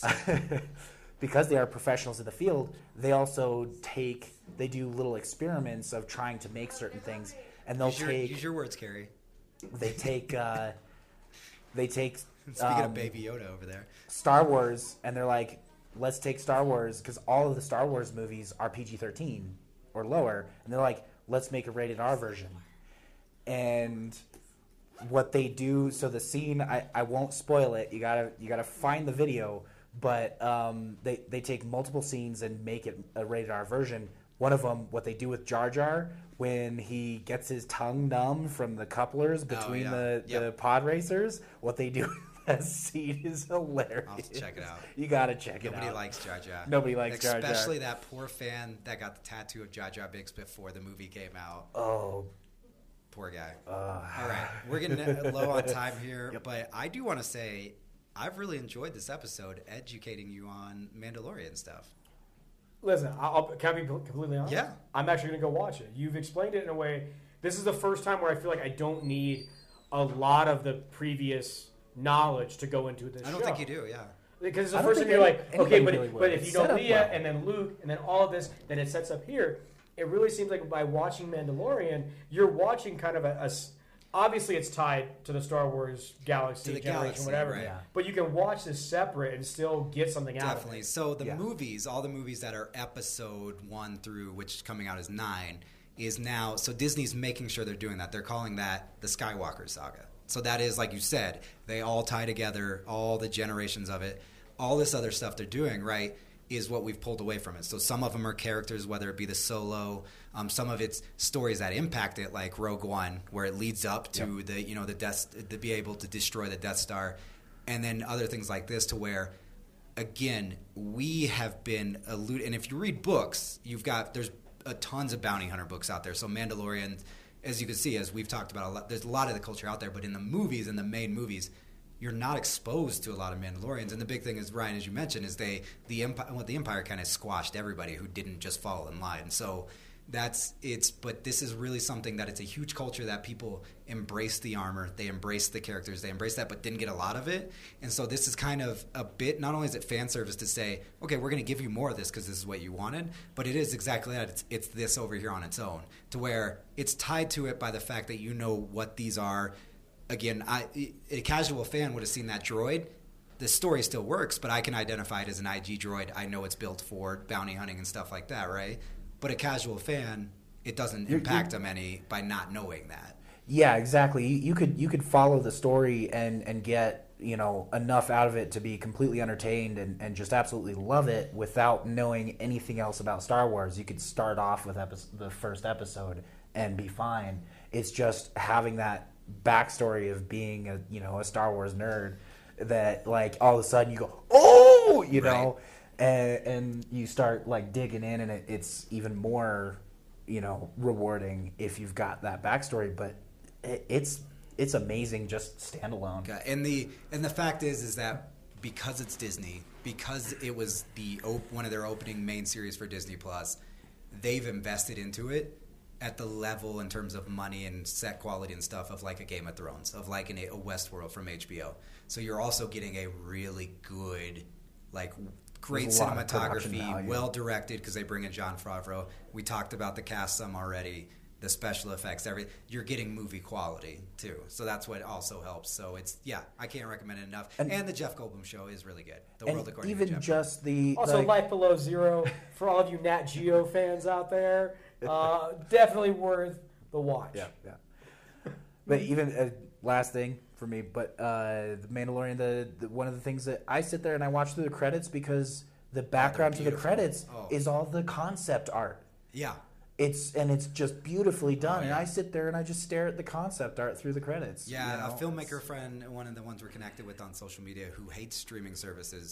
Because they are professionals in the field, they also take they do little experiments of trying to make certain things, and they'll Use your, take use your words, Carrie. they take uh, they take Speaking um, of Baby Yoda over there. Star Wars, and they're like, let's take Star Wars because all of the Star Wars movies are P G thirteen or lower, and they're like, let's make a rated R version. And what they do, so the scene, I, I won't spoil it. You gotta you gotta find the video, but um, they they take multiple scenes and make it a rated R version. One of them, what they do with Jar Jar when he gets his tongue numb from the couplers between yeah. the, Yep. the pod racers, what they do. That scene is hilarious. I'll have to check it out. You gotta check Nobody it out. Nobody likes Jar Jar. Nobody likes Jar Jar. Especially that poor fan that got the tattoo of Jar Jar Binks before the movie came out. Oh. Poor guy. Uh. All right. We're getting low on time here, yep. but I do want to say I've really enjoyed this episode educating you on Mandalorian stuff. Listen, I'll, can I be completely honest? Yeah. I'm actually going to go watch it. You've explained it in a way. This is the first time where I feel like I don't need a lot of the previous knowledge to go into this I don't show. think you do, yeah. Because it's the I don't first time think you're any- like, okay, but, anybody it, really but will. if you It's know set up Leia well. and then Luke and then all of this, then it sets up here. It really seems like by watching Mandalorian, you're watching kind of a, a s- obviously it's tied to the Star Wars galaxy, To the generation, galaxy, whatever. right. Yeah. But you can watch this separate and still get something out of Definitely. it. So the Yeah. movies, all the movies that are episode one through, which is coming out as nine, is now, so Disney's making sure they're doing that. They're calling that the Skywalker saga. So that is, like you said, they all tie together, all the generations of it. All this other stuff they're doing, right, is what we've pulled away from it. So some of them are characters, whether it be the Solo, um, some of it's stories that impact it, like Rogue One, where it leads up to Yep. the, you know, the Death, to be able to destroy the Death Star, and then other things like this, to where, again, we have been alluded. And if you read books, you've got there's a tons of bounty hunter books out there. So Mandalorian, as you can see, as we've talked about a lot, there's a lot of the culture out there. But in the movies, in the main movies, you're not exposed to a lot of Mandalorians. And the big thing is, Ryan, as you mentioned, is they the empire. Well, the Empire kind of squashed everybody who didn't just fall in line. So that's it's. But this is really something that it's a huge culture that people embrace the armor, they embrace the characters, they embrace that, but didn't get a lot of it. And so this is kind of a bit. Not only is it fan service to say, okay, we're going to give you more of this because this is what you wanted, but it is exactly that. It's it's this over here on its own, to where it's tied to it by the fact that you know what these are. Again, I, a casual fan would have seen that droid. The story still works, but I can identify it as an I G droid. I know it's built for bounty hunting and stuff like that, right? But a casual fan, it doesn't You're- impact you're- them any by not knowing that. Yeah, exactly. You, you could you could follow the story and, and get you know enough out of it to be completely entertained and, and just absolutely love it without knowing anything else about Star Wars. You could start off with epi- the first episode and be fine. It's just having that backstory of being a you know a Star Wars nerd that like all of a sudden you go oh you know and, and you start like digging in, and it, it's even more you know rewarding if you've got that backstory. But it, it's it's amazing just standalone. Okay. And the and the fact is is that because it's Disney, because it was the op- one of their opening main series for Disney Plus, they've invested into it at the level in terms of money and set quality and stuff of like a Game of Thrones, of like an, a Westworld from H B O. So you're also getting a really good, like great There's a lot of production cinematography, value. well directed because they bring in Jon Favreau. We talked about the cast some already, the special effects, everything. You're getting movie quality too. So that's what also helps. So it's, yeah, I can't recommend it enough. And, And- the Jeff Goldblum show is really good. The And World According even to Jeff. just the Also, like, Life Below Zero, for all of you Nat Geo fans out there, uh, definitely worth the watch. Yeah, yeah. But even uh, last thing for me, but uh, the Mandalorian, the, the one of the things that I sit there and I watch through the credits because the background to the beautiful. credits Oh. is all the concept art. Yeah. It's and it's just beautifully done, Oh, and yeah. I sit there and I just stare at the concept art through the credits. Yeah, you know? a filmmaker friend, one of the ones we're connected with on social media, who hates streaming services,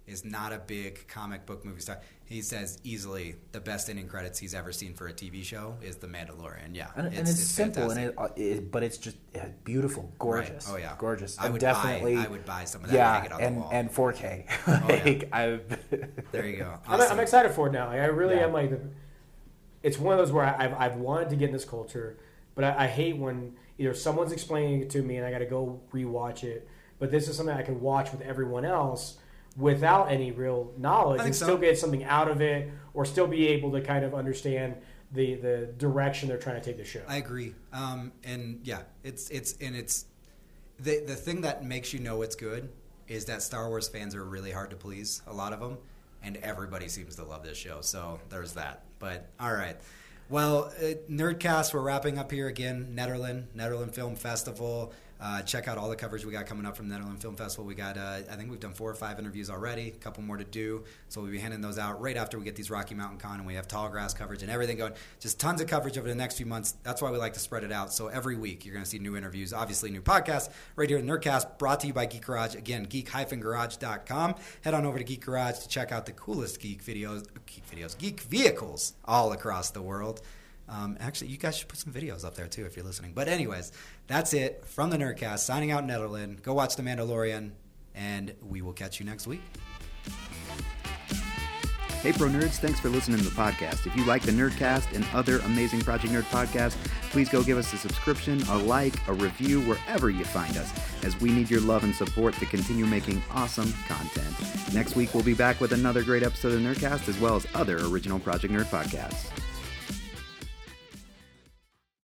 is not a big comic book movie star. He says easily the best ending credits he's ever seen for a T V show is The Mandalorian. Yeah, and it's, and it's, it's simple, and it, uh, it, but it's just uh, beautiful, gorgeous. Right. Oh yeah, gorgeous. I and would definitely, buy. I would buy some of that. Yeah, and hang it on and the wall. and four K. Oh, like, yeah. There you go. I'm, Awesome. I'm excited for it now. Like, I really Yeah. am. Like, the, it's one of those where I, I've I've wanted to get in this culture, but I, I hate when either someone's explaining it to me and I got to go rewatch it. But this is something I can watch with everyone else without any real knowledge and so. still get something out of it, or still be able to kind of understand the, the direction they're trying to take the show. I agree. Um, and yeah, it's it's and it's the the thing that makes you know it's good is that Star Wars fans are really hard to please. A lot of them, and everybody seems to love this show. So there's that. But all right. Well, uh, Nerdcast, we're wrapping up here again. Netherland, Netherland Film Festival. Uh, check out all the coverage we got coming up from Netherland Film Festival. We got, uh, I think we've done four or five interviews already, a couple more to do. So we'll be handing those out right after we get these Rocky Mountain Con, and we have tall grass coverage and everything going. Just tons of coverage over the next few months. That's why we like to spread it out. So every week you're going to see new interviews, obviously new podcasts right here in Nerdcast, brought to you by Geek Garage. Again, geek dash garage dot com. Head on over to Geek Garage to check out the coolest geek videos, geek videos, geek vehicles all across the world. Um, actually, you guys should put some videos up there, too, if you're listening. But anyways, that's it from the Nerdcast. Signing out, Netherland. Go watch The Mandalorian, and we will catch you next week. Hey, Pro Nerds, thanks for listening to the podcast. If you like the Nerdcast and other amazing Project Nerd podcasts, please go give us a subscription, a like, a review, wherever you find us, as we need your love and support to continue making awesome content. Next week, we'll be back with another great episode of Nerdcast, as well as other original Project Nerd podcasts.